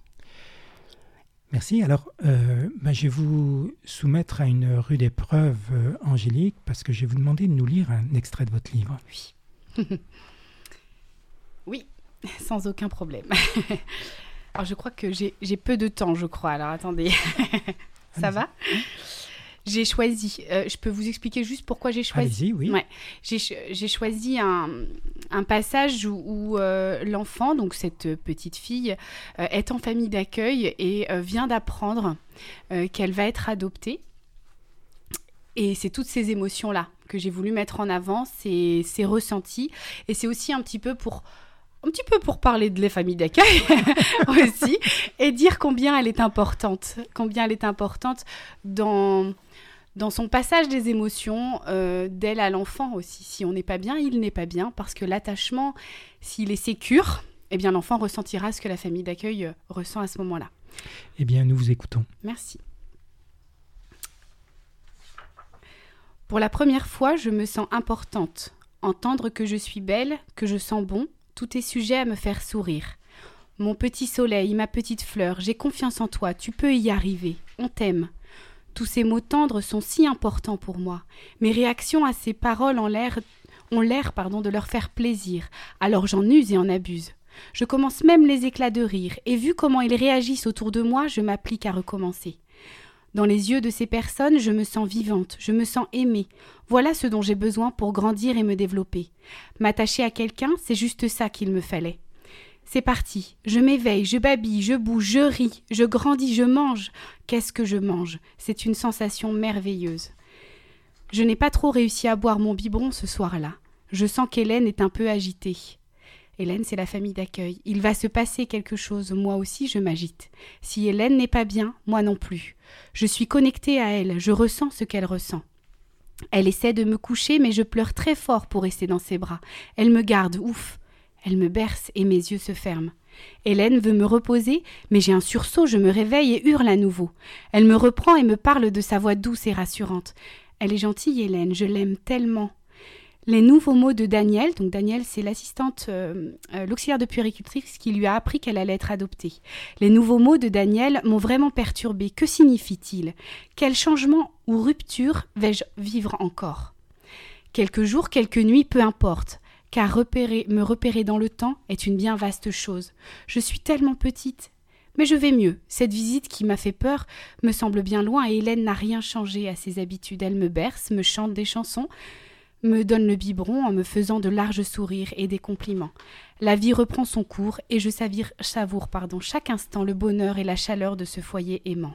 Merci. Alors, euh, bah, je vais vous soumettre à une rude épreuve, euh, Angélique, parce que je vais vous demander de nous lire un extrait de votre livre. Oui. Oui, sans aucun problème. Alors, je crois que j'ai, j'ai peu de temps, je crois. Alors, attendez. Ça Allez-y. Va ? J'ai choisi, euh, je peux vous expliquer juste pourquoi j'ai choisi. Allez-y, oui. Ouais. J'ai, j'ai choisi un, un passage où, où euh, l'enfant, donc cette petite fille, euh, est en famille d'accueil et euh, vient d'apprendre euh, qu'elle va être adoptée. Et c'est toutes ces émotions-là que j'ai voulu mettre en avant, ces, ces ressentis. Et c'est aussi un petit peu pour... un petit peu pour parler de la famille d'accueil aussi, et dire combien elle est importante, combien elle est importante dans, dans son passage des émotions, euh, d'elle à l'enfant aussi. Si on n'est pas bien, il n'est pas bien, parce que l'attachement, s'il est sécure, eh bien l'enfant ressentira ce que la famille d'accueil ressent à ce moment-là. Eh bien, nous vous écoutons. Merci. Pour la première fois, je me sens importante. Entendre que je suis belle, que je sens bon, tout est sujet à me faire sourire. Mon petit soleil, ma petite fleur, j'ai confiance en toi, tu peux y arriver, on t'aime. Tous ces mots tendres sont si importants pour moi. Mes réactions à ces paroles ont l'air, ont l'air pardon, de leur faire plaisir, alors j'en use et en abuse. Je commence même les éclats de rire, et vu comment ils réagissent autour de moi, je m'applique à recommencer. Dans les yeux de ces personnes, je me sens vivante, je me sens aimée. Voilà ce dont j'ai besoin pour grandir et me développer. M'attacher à quelqu'un, c'est juste ça qu'il me fallait. C'est parti, je m'éveille, je babille, je bouge, je ris, je grandis, je mange. Qu'est-ce que je mange ? C'est une sensation merveilleuse. Je n'ai pas trop réussi à boire mon biberon ce soir-là. Je sens qu'Hélène est un peu agitée. Hélène, c'est la famille d'accueil. Il va se passer quelque chose, moi aussi je m'agite. Si Hélène n'est pas bien, moi non plus. Je suis connectée à elle, je ressens ce qu'elle ressent. Elle essaie de me coucher, mais je pleure très fort pour rester dans ses bras. Elle me garde, ouf. Elle me berce et mes yeux se ferment. Hélène veut me reposer, mais j'ai un sursaut, je me réveille et hurle à nouveau. Elle me reprend et me parle de sa voix douce et rassurante. Elle est gentille, Hélène, je l'aime tellement. Les nouveaux mots de Daniel, donc Daniel c'est l'assistante, euh, euh, l'auxiliaire de puéricultrice qui lui a appris qu'elle allait être adoptée. Les nouveaux mots de Daniel m'ont vraiment perturbée. Que signifie-t-il ? Quel changement ou rupture vais-je vivre encore ? Quelques jours, quelques nuits, peu importe, car repérer, me repérer dans le temps est une bien vaste chose. Je suis tellement petite, mais je vais mieux. Cette visite qui m'a fait peur me semble bien loin et Hélène n'a rien changé à ses habitudes. Elle me berce, me chante des chansons, me donne le biberon en me faisant de larges sourires et des compliments. La vie reprend son cours et je savire, savoure pardon, chaque instant le bonheur et la chaleur de ce foyer aimant.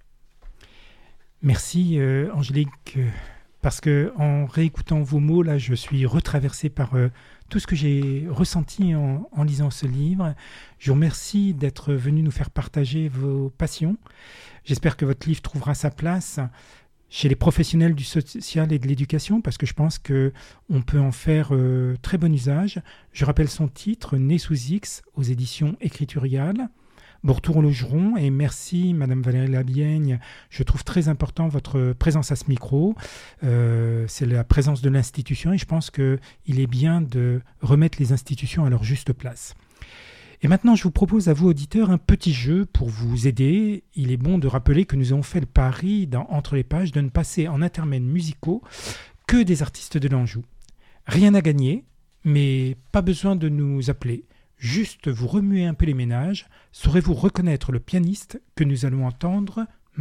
Merci euh, Angélique, euh, parce que en réécoutant vos mots, là, je suis retraversé par euh, tout ce que j'ai ressenti en, en lisant ce livre. Je vous remercie d'être venu nous faire partager vos passions. J'espère que votre livre trouvera sa place chez les professionnels du social et de l'éducation, parce que je pense qu'on peut en faire euh, très bon usage. Je rappelle son titre, Né sous X, aux éditions Écriturial. Bon retour au Logeron, et merci Madame Valérie Labieigne. Je trouve très important votre présence à ce micro. Euh, c'est la présence de l'institution, et je pense qu'il est bien de remettre les institutions à leur juste place. Et maintenant, je vous propose à vous, auditeurs, un petit jeu pour vous aider. Il est bon de rappeler que nous avons fait le pari, dans Entre les pages, de ne passer en intermèdes musicaux que des artistes de l'Anjou. Rien à gagner, mais pas besoin de nous appeler. Juste vous remuer un peu les ménages. Saurez-vous reconnaître le pianiste que nous allons entendre maintenant ?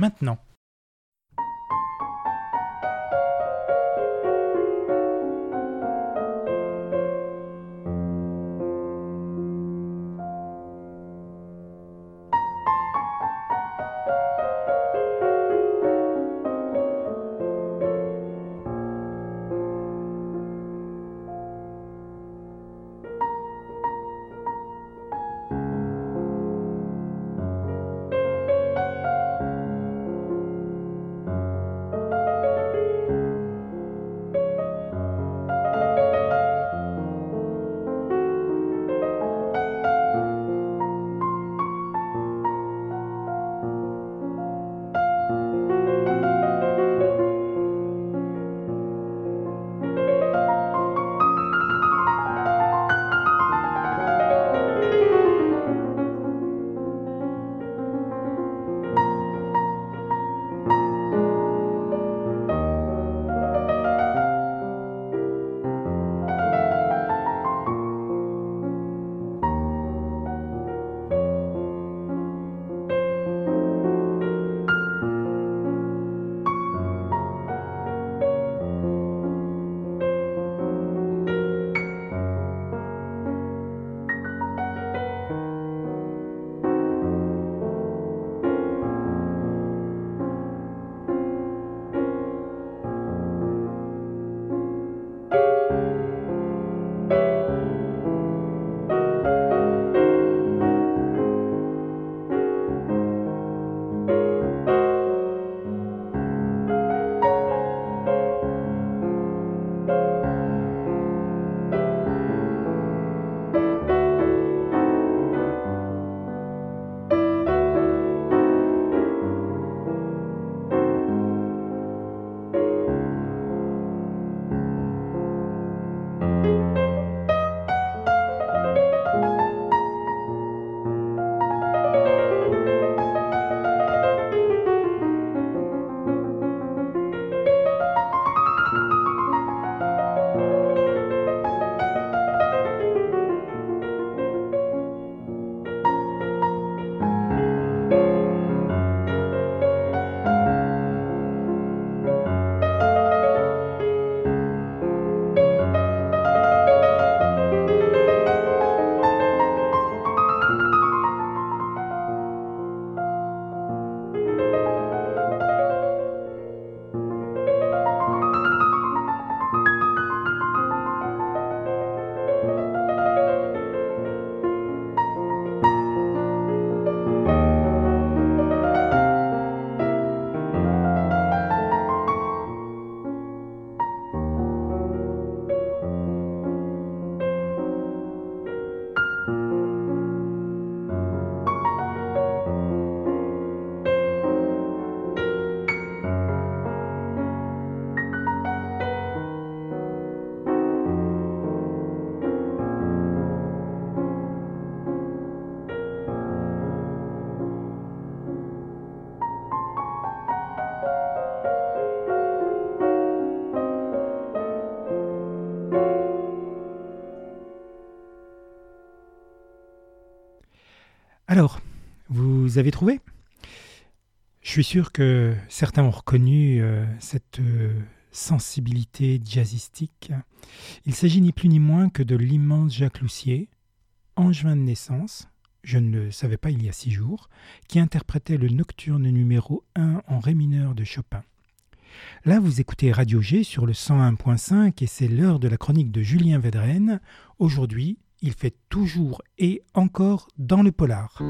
Alors, vous avez trouvé ? Je suis sûr que certains ont reconnu euh, cette euh, sensibilité jazzistique. Il s'agit ni plus ni moins que de l'immense Jacques Loussier, angevin de naissance, je ne le savais pas il y a six jours, qui interprétait le nocturne numéro un en ré mineur de Chopin. Là, vous écoutez Radio G sur le cent un point cinq et c'est l'heure de la chronique de Julien Védrenne. Aujourd'hui, il fait toujours et encore dans le polar.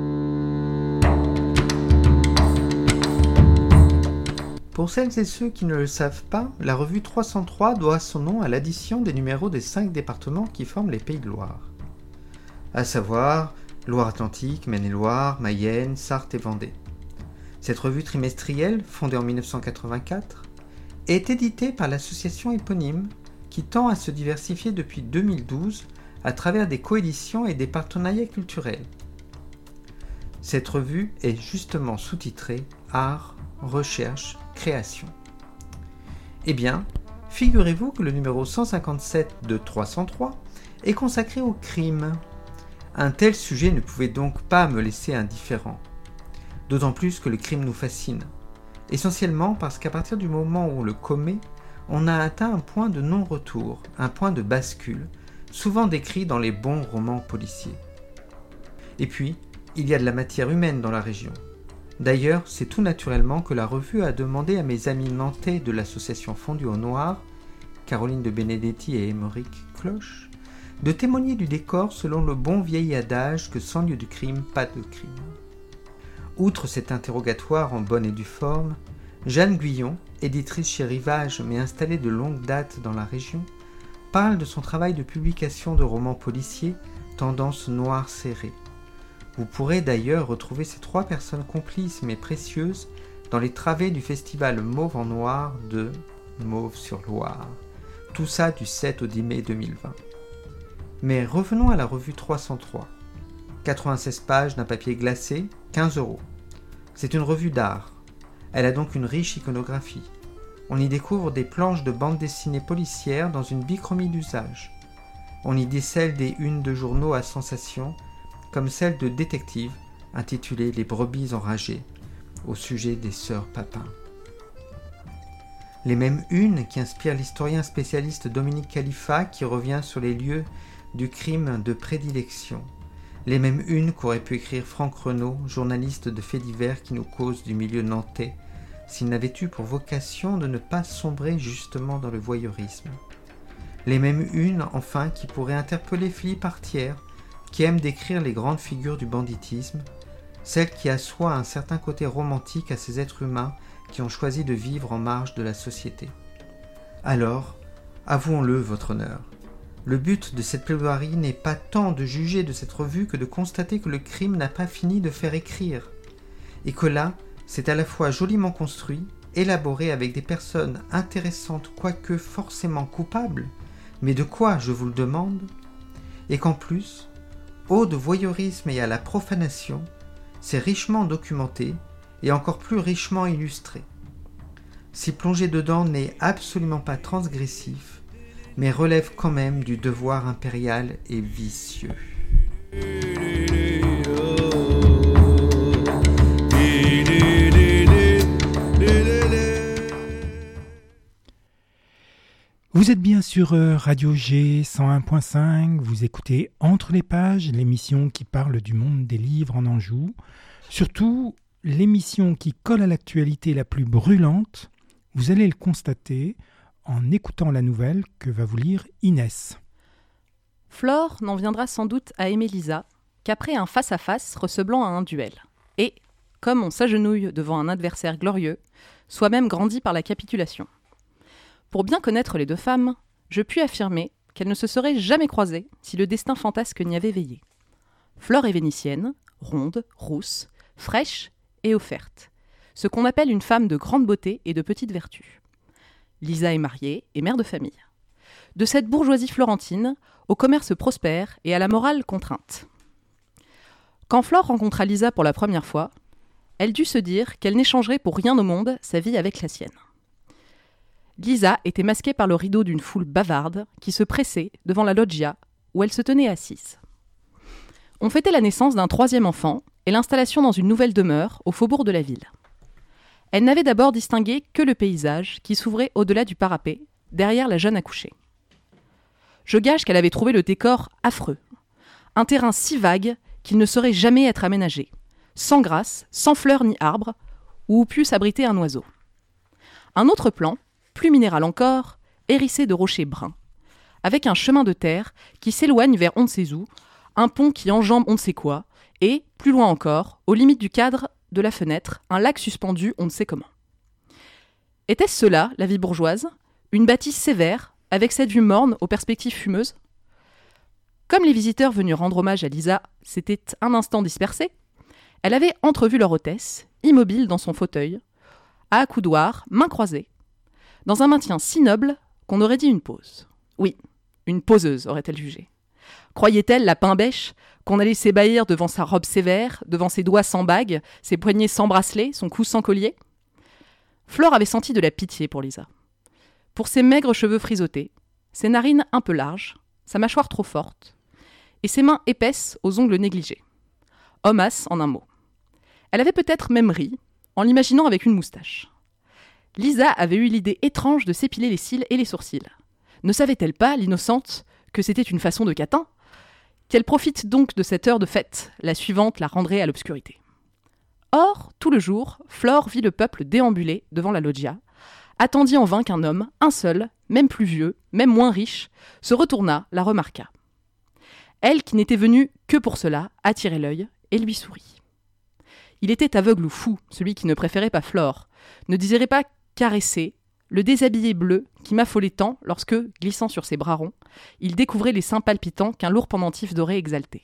Pour celles et ceux qui ne le savent pas, la revue trois cent trois doit son nom à l'addition des numéros des cinq départements qui forment les Pays de Loire, à savoir Loire-Atlantique, Maine-et-Loire, Mayenne, Sarthe et Vendée. Cette revue trimestrielle, fondée en mille neuf cent quatre-vingt-quatre, est éditée par l'association éponyme qui tend à se diversifier depuis deux mille douze à travers des coéditions et des partenariats culturels. Cette revue est justement sous-titrée Art, Recherche, Création. Eh bien, figurez-vous que le numéro cent cinquante-sept de trois cent trois est consacré au crime. Un tel sujet ne pouvait donc pas me laisser indifférent. D'autant plus que le crime nous fascine. Essentiellement parce qu'à partir du moment où on le commet, on a atteint un point de non-retour, un point de bascule, souvent décrit dans les bons romans policiers. Et puis, il y a de la matière humaine dans la région. D'ailleurs, c'est tout naturellement que la revue a demandé à mes amis nantais de l'association Fondue au Noir, Caroline de Benedetti et Émeric Cloche, de témoigner du décor selon le bon vieil adage que sans lieu de crime, pas de crime. Outre cet interrogatoire en bonne et due forme, Jeanne Guyon, éditrice chez Rivage mais installée de longue date dans la région, parle de son travail de publication de romans policiers, tendance noire serrée. Vous pourrez d'ailleurs retrouver ces trois personnes complices mais précieuses dans les travées du festival Mauve en Noir de Mauve-sur-Loire. Tout ça du sept au dix mai deux mille vingt. Mais revenons à la revue trois cent trois. quatre-vingt-seize pages d'un papier glacé, quinze euros. C'est une revue d'art. Elle a donc une riche iconographie. On y découvre des planches de bande dessinée policière dans une bichromie d'usage. On y décèle des unes de journaux à sensation, comme celle de Détective, intitulée « Les brebis enragées », au sujet des sœurs Papin. Les mêmes unes qui inspirent l'historien spécialiste Dominique Khalifa qui revient sur les lieux du crime de prédilection. Les mêmes unes qu'aurait pu écrire Franck Renaud, journaliste de faits divers qui nous cause du milieu nantais, s'il n'avait eu pour vocation de ne pas sombrer justement dans le voyeurisme. Les mêmes unes, enfin, qui pourraient interpeller Philippe Artière, qui aime décrire les grandes figures du banditisme, celles qui assoient un certain côté romantique à ces êtres humains qui ont choisi de vivre en marge de la société. Alors, avouons-le, votre honneur, le but de cette plaidoirie n'est pas tant de juger de cette revue que de constater que le crime n'a pas fini de faire écrire, et que là, c'est à la fois joliment construit, élaboré avec des personnes intéressantes quoique forcément coupables, mais de quoi, je vous le demande, et qu'en plus, ode au voyeurisme et à la profanation, c'est richement documenté et encore plus richement illustré. Si plonger dedans n'est absolument pas transgressif, mais relève quand même du devoir impérial et vicieux. Vous êtes bien sur Radio G cent un point cinq, vous écoutez Entre les pages, l'émission qui parle du monde des livres en Anjou, surtout l'émission qui colle à l'actualité la plus brûlante, vous allez le constater en écoutant la nouvelle que va vous lire Inès. Flore n'en viendra sans doute à aimer Lisa qu'après un face-à-face ressemblant à un duel. Et, comme on s'agenouille devant un adversaire glorieux, soit même grandi par la capitulation. Pour bien connaître les deux femmes, je puis affirmer qu'elles ne se seraient jamais croisées si le destin fantasque n'y avait veillé. Flore est vénitienne, ronde, rousse, fraîche et offerte. Ce qu'on appelle une femme de grande beauté et de petite vertu. Lisa est mariée et mère de famille. De cette bourgeoisie florentine, au commerce prospère et à la morale contrainte. Quand Flore rencontra Lisa pour la première fois, elle dut se dire qu'elle n'échangerait pour rien au monde sa vie avec la sienne. Lisa était masquée par le rideau d'une foule bavarde qui se pressait devant la loggia où elle se tenait assise. On fêtait la naissance d'un troisième enfant et l'installation dans une nouvelle demeure au faubourg de la ville. Elle n'avait d'abord distingué que le paysage qui s'ouvrait au-delà du parapet, derrière la jeune accouchée. Je gage qu'elle avait trouvé le décor affreux. Un terrain si vague qu'il ne saurait jamais être aménagé, sans grâce, sans fleurs ni arbres, où pût s'abriter un oiseau. Un autre plan, plus minéral encore, hérissé de rochers bruns, avec un chemin de terre qui s'éloigne vers on ne sait où, un pont qui enjambe on ne sait quoi, et, plus loin encore, aux limites du cadre de la fenêtre, un lac suspendu on ne sait comment. Était-ce cela, la vie bourgeoise ? Une bâtisse sévère, avec cette vue morne aux perspectives fumeuses ? Comme les visiteurs venus rendre hommage à Lisa s'étaient un instant dispersés, elle avait entrevu leur hôtesse, immobile dans son fauteuil, à accoudoir, mains croisées, dans un maintien si noble qu'on aurait dit une pose. Oui, une poseuse, aurait-elle jugé. Croyait-elle, la pain-bêche, qu'on allait s'ébahir devant sa robe sévère, devant ses doigts sans bague, ses poignets sans bracelet, son cou sans collier ? Flore avait senti de la pitié pour Lisa. Pour ses maigres cheveux frisottés, ses narines un peu larges, sa mâchoire trop forte, et ses mains épaisses aux ongles négligés. Hommasse en un mot. Elle avait peut-être même ri, en l'imaginant avec une moustache. Lisa avait eu l'idée étrange de s'épiler les cils et les sourcils. Ne savait-elle pas, l'innocente, que c'était une façon de catin ? Qu'elle profite donc de cette heure de fête, la suivante la rendrait à l'obscurité. Or, tout le jour, Flore vit le peuple déambuler devant la loggia, attendit en vain qu'un homme, un seul, même plus vieux, même moins riche, se retourna, la remarqua. Elle, qui n'était venue que pour cela, attirait l'œil et lui sourit. Il était aveugle ou fou, celui qui ne préférait pas Flore, ne désirait pas caresser le déshabillé bleu qui m'affolait tant lorsque, glissant sur ses bras ronds, il découvrait les seins palpitants qu'un lourd pendentif doré exaltait.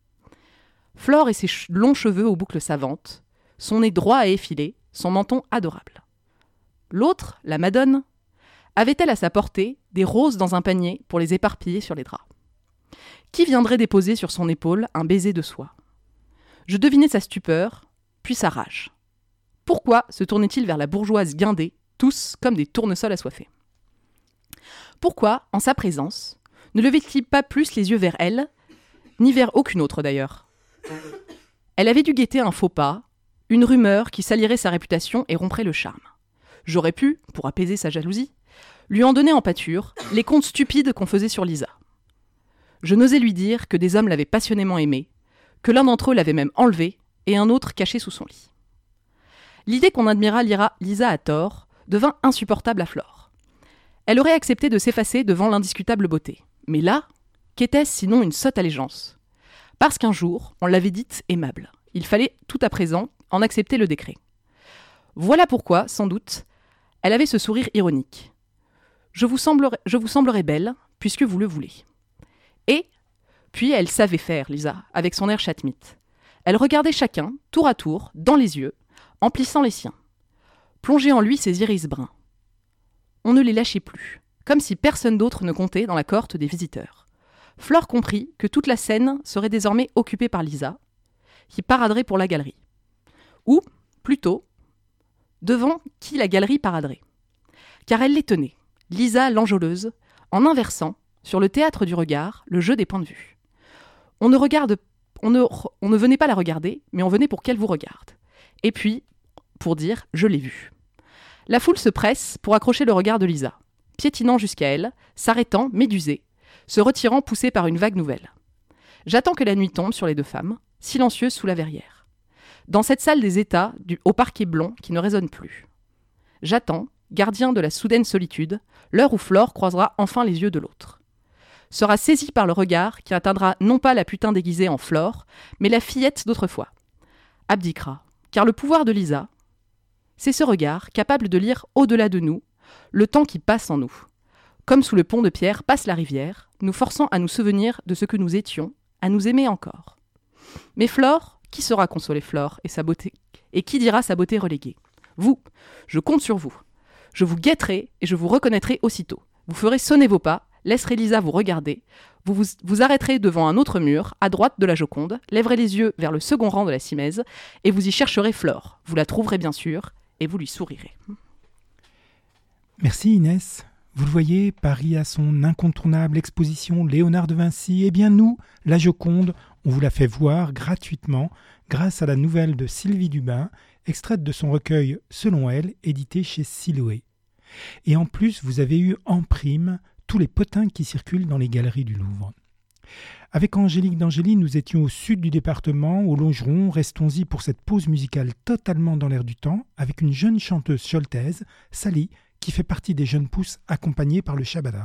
Flore et ses ch- longs cheveux aux boucles savantes, son nez droit et effilé, son menton adorable. L'autre, la Madone, avait-elle à sa portée des roses dans un panier pour les éparpiller sur les draps ? Qui viendrait déposer sur son épaule un baiser de soie ? Je devinais sa stupeur, puis sa rage. Pourquoi se tournait-il vers la bourgeoise guindée, tous comme des tournesols assoiffés ? Pourquoi, en sa présence, ne levait-il pas plus les yeux vers elle, ni vers aucune autre d'ailleurs ? Elle avait dû guetter un faux pas, une rumeur qui salirait sa réputation et romprait le charme. J'aurais pu, pour apaiser sa jalousie, lui en donner en pâture les contes stupides qu'on faisait sur Lisa. Je n'osais lui dire que des hommes l'avaient passionnément aimée, que l'un d'entre eux l'avait même enlevée et un autre caché sous son lit. L'idée qu'on admirât Lisa à tort devint insupportable à Flore. Elle aurait accepté de s'effacer devant l'indiscutable beauté. Mais là, qu'était-ce sinon une sotte allégeance ? Parce qu'un jour, on l'avait dite aimable. Il fallait tout à présent en accepter le décret. Voilà pourquoi, sans doute, elle avait ce sourire ironique. Je vous semblerai, je vous semblerai belle, puisque vous le voulez. Et, puis elle savait faire, Lisa, avec son air chatmite. Elle regardait chacun, tour à tour, dans les yeux, en plissant les siens. Plongeait en lui ses iris bruns. On ne les lâchait plus, comme si personne d'autre ne comptait dans la cohorte des visiteurs. Flore comprit que toute la scène serait désormais occupée par Lisa, qui paraderait pour la galerie. Ou, plutôt, devant qui la galerie paraderait. Car elle les tenait, Lisa l'enjôleuse, en inversant, sur le théâtre du regard, le jeu des points de vue. On ne regarde, on ne, on ne venait pas la regarder, mais on venait pour qu'elle vous regarde. Et puis, pour dire « je l'ai vue ». La foule se presse pour accrocher le regard de Lisa, piétinant jusqu'à elle, s'arrêtant, médusée, se retirant poussée par une vague nouvelle. J'attends que la nuit tombe sur les deux femmes, silencieuses sous la verrière. Dans cette salle des états, du, au parquet blond qui ne résonne plus. J'attends, gardien de la soudaine solitude, l'heure où Flore croisera enfin les yeux de l'autre. Sera saisie par le regard qui atteindra non pas la putain déguisée en Flore, mais la fillette d'autrefois. Abdiquera, car le pouvoir de Lisa, c'est ce regard capable de lire au-delà de nous le temps qui passe en nous. Comme sous le pont de pierre passe la rivière, nous forçant à nous souvenir de ce que nous étions, à nous aimer encore. Mais Flore, qui saura consoler Flore et sa beauté, et qui dira sa beauté reléguée ? Vous, je compte sur vous. Je vous guetterai et je vous reconnaîtrai aussitôt. Vous ferez sonner vos pas, laisserez Lisa vous regarder, vous, vous vous arrêterez devant un autre mur, à droite de la Joconde, lèverez les yeux vers le second rang de la Simèse, et vous y chercherez Flore. Vous la trouverez bien sûr, et vous lui sourirez. Merci Inès. Vous le voyez, Paris a son incontournable exposition Léonard de Vinci. Eh bien nous, la Joconde, on vous la fait voir gratuitement grâce à la nouvelle de Sylvie Dubin, extraite de son recueil Selon elle, édité chez Siloé. Et en plus, vous avez eu en prime tous les potins qui circulent dans les galeries du Louvre. Avec Angélique d'Angély, nous étions au sud du département, au Longeron. Restons-y pour cette pause musicale totalement dans l'air du temps, avec une jeune chanteuse choltaise, Sally, qui fait partie des jeunes pousses accompagnée par le Shabada.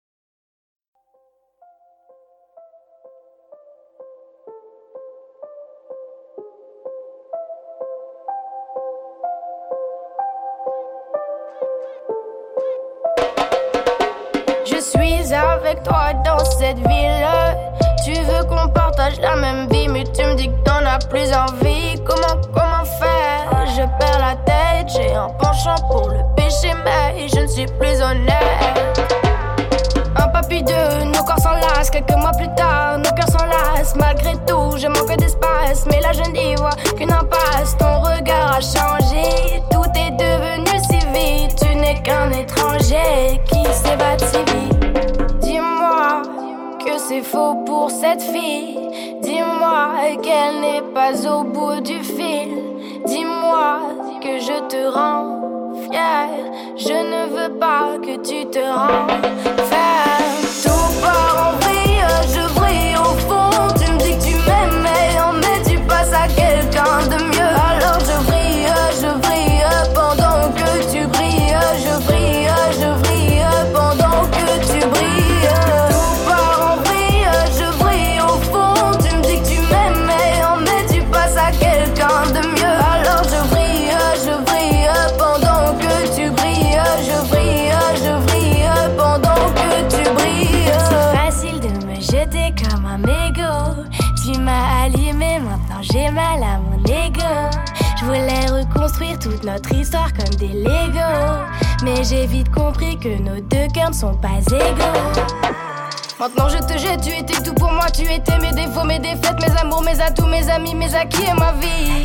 Je suis avec toi dans cette ville. Tu veux qu'on partage la même vie, mais tu me dis que t'en as plus envie. Comment, comment faire? Je perds la tête, j'ai un penchant pour le péché, mais je ne suis plus honnête. Un pas puis deux, nos corps s'enlacent. Quelques mois plus tard, nos cœurs s'enlacent. Malgré tout, je manque d'espace, mais là je n'y vois qu'une impasse. Ton regard a changé, tout est devenu si vite. Tu n'es qu'un étranger qui s'évade si vite. Dis-moi que c'est faux pour cette fille. Dis-moi qu'elle n'est pas au bout du fil. Dis-moi que je te rends fière. Je ne veux pas que tu te renfermes. Tout part en vrille, je brille au fond. Tu me dis que tu m'aimes, mais tu passes à quelqu'un de mieux. Alors je brille, je brille pendant que tu brilles. Je brille, je brille pendant que tu brilles. Tout part en vrille, je brille au fond. Tu me dis que tu m'aimes, mais tu passes à quelqu'un de mieux. Alors je brille, je brille pendant que tu brilles. Je brille, je brille pendant que tu brilles. C'est facile de me jeter comme un mégot. Tu m'as allumé, maintenant j'ai mal à mon ego. Je voulais reconstruire toute notre histoire comme des Legos, mais j'ai vite compris que nos deux cœurs ne sont pas égaux. Maintenant je te jette, tu étais tout pour moi. Tu étais mes défauts, mes défaites, mes amours, mes atouts, mes amis, mes acquis et ma vie.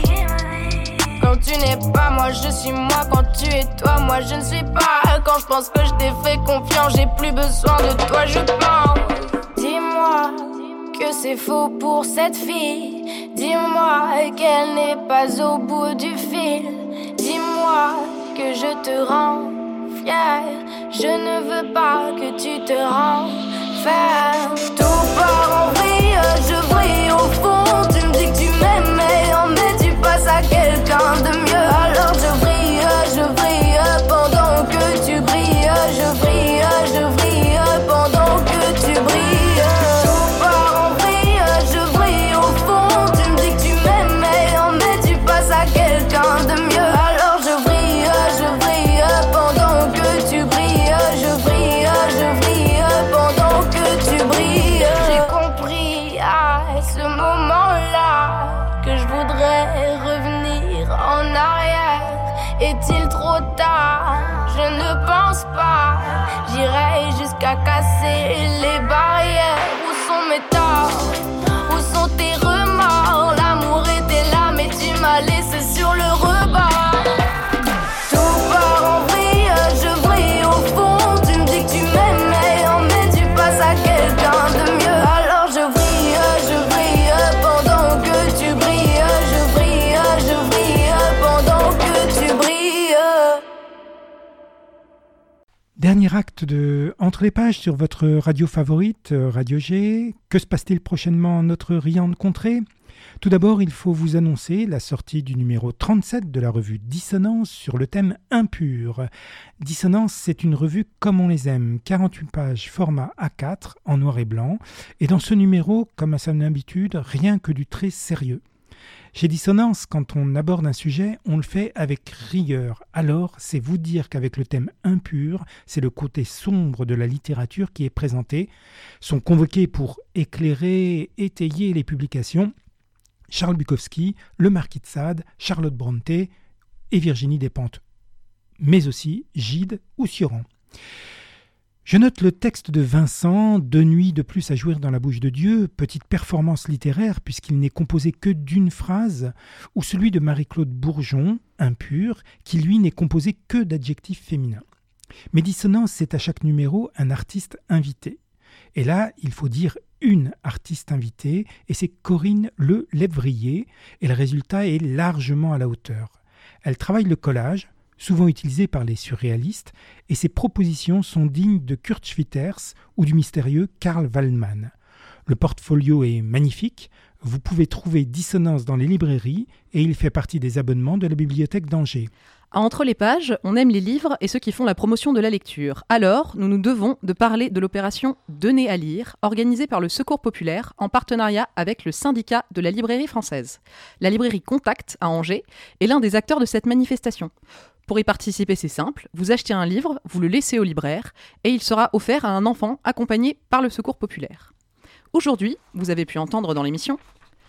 Quand tu n'es pas moi, je suis moi. Quand tu es toi, moi je ne suis pas. Quand je pense que je t'ai fait confiance, j'ai plus besoin de toi, je pense. Dis-moi que c'est faux pour cette fille. Dis-moi qu'elle n'est pas au bout du fil. Dis-moi que je te rends fière. Je ne veux pas que tu te renfermes. Tout part en vrille, je brille au fond. Tu me dis que tu m'aimes, mais tu passes à quelqu'un de mieux. Alors je brille, je brille pendant que tu brilles. Je brille, je brille pendant que tu brilles. Tout part en vrille, je brille au fond. Tu me dis que tu m'aimes, mais tu passes à quelqu'un de mieux. Alors je brille, je brille pendant que tu brilles. Je brille, je brille pendant que tu brilles. J'ai compris à ce moment-là que je voudrais revenir en arrière. Est-il trop tard? Je ne pense pas. J'irai jusqu'à casser les barrières. Où sont mes torts? Où sont tes remords? L'amour était là, mais tu m'as laissé sur le rebord. Tout part en vrille, je brille au fond. Tu me dis que tu m'aimes, mais tu passes à quelqu'un de mieux. Alors je brille, je brille pendant que tu brilles. Je brille, je brille pendant que tu brilles. Dernier acte de Entre les pages sur votre radio favorite, Radio G. Que se passe-t-il prochainement en notre riante contrée? Tout d'abord, il faut vous annoncer la sortie du numéro trente-sept de la revue Dissonance sur le thème impur. Dissonance, c'est une revue comme on les aime, quarante-huit pages format A quatre en noir et blanc. Et dans ce numéro, comme à son habitude, rien que du très sérieux. Chez Dissonance, quand on aborde un sujet, on le fait avec rigueur. Alors, c'est vous dire qu'avec le thème impur, c'est le côté sombre de la littérature qui est présenté. Sont convoqués pour éclairer, étayer les publications Charles Bukowski, le Marquis de Sade, Charlotte Brontë et Virginie Despentes, mais aussi Gide ou Sioran. Je note le texte de Vincent, Deux nuits de plus à jouir dans la bouche de Dieu, petite performance littéraire puisqu'il n'est composé que d'une phrase, ou celui de Marie-Claude Bourgeon, Impur, qui lui n'est composé que d'adjectifs féminins. Mais Dissonance, c'est à chaque numéro un artiste invité. Et là, il faut dire une artiste invitée, et c'est Corinne Le Lévrier, et le résultat est largement à la hauteur. Elle travaille le collage, souvent utilisé par les surréalistes, et ses propositions sont dignes de Kurt Schwitters ou du mystérieux Karl Waldman. Le portfolio est magnifique, vous pouvez trouver Dissonance dans les librairies, et il fait partie des abonnements de la bibliothèque d'Angers. À Entre les pages, on aime les livres et ceux qui font la promotion de la lecture. Alors, nous nous devons de parler de l'opération Donner à lire, organisée par le Secours populaire en partenariat avec le syndicat de la librairie française. La librairie Contact à Angers est l'un des acteurs de cette manifestation. Pour y participer, c'est simple, vous achetez un livre, vous le laissez au libraire et il sera offert à un enfant accompagné par le Secours populaire. Aujourd'hui, vous avez pu entendre dans l'émission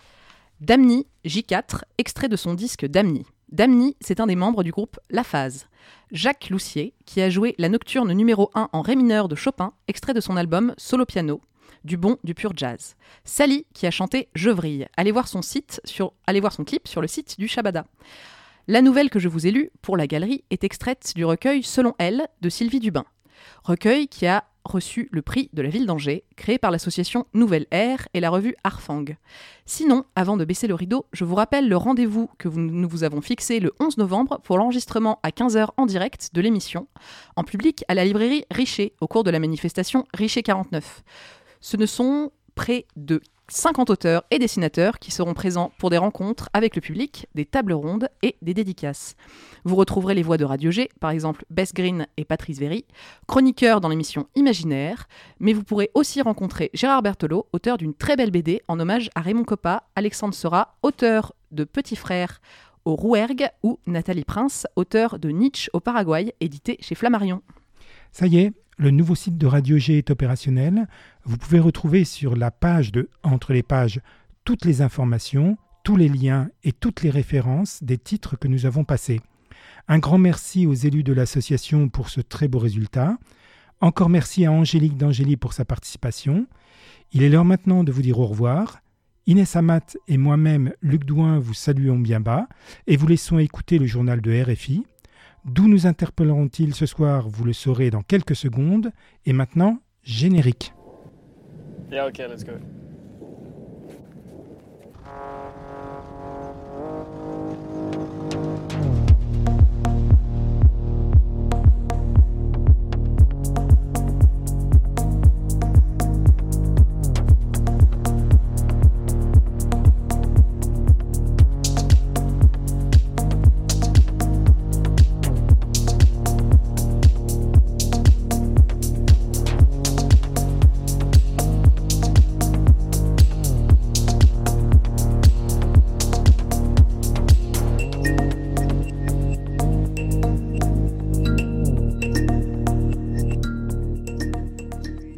Damni J quatre, extrait de son disque Damni. Damni, c'est un des membres du groupe La Phase. Jacques Loussier, qui a joué la nocturne numéro un en ré mineur de Chopin, extrait de son album Solo Piano, du bon, du pur jazz. Sally, qui a chanté Je vrille. Allez voir son site sur, allez voir son clip sur le site du Shabada. La nouvelle que je vous ai lue, pour la galerie, est extraite du recueil Selon elle, de Sylvie Dubin. Recueil qui a reçu le prix de la ville d'Angers, créé par l'association Nouvelle Ère et la revue Arfang. Sinon, avant de baisser le rideau, je vous rappelle le rendez-vous que vous, nous vous avons fixé le onze novembre pour l'enregistrement à quinze heures en direct de l'émission, en public à la librairie Richer, au cours de la manifestation Richer quarante-neuf. Ce ne sont près de cinquante auteurs et dessinateurs qui seront présents pour des rencontres avec le public, des tables rondes et des dédicaces. Vous retrouverez les voix de Radio G, par exemple Bess Green et Patrice Véry, chroniqueurs dans l'émission Imaginaire, mais vous pourrez aussi rencontrer Gérard Berthelot, auteur d'une très belle B D en hommage à Raymond Coppa, Alexandre Seurat, auteur de Petit Frère au Rouergue, ou Nathalie Prince, auteur de Nietzsche au Paraguay, édité chez Flammarion. Ça y est, le nouveau site de Radio G est opérationnel. Vous pouvez retrouver sur la page de Entre les pages toutes les informations, tous les liens et toutes les références des titres que nous avons passés. Un grand merci aux élus de l'association pour ce très beau résultat. Encore merci à Angélique d'Angélie pour sa participation. Il est l'heure maintenant de vous dire au revoir. Inès Amat et moi-même, Luc Douin, vous saluons bien bas et vous laissons écouter le journal de R F I. D'où nous interpelleront-ils ce soir, vous le saurez dans quelques secondes. Et maintenant, générique. Yeah, okay, let's go.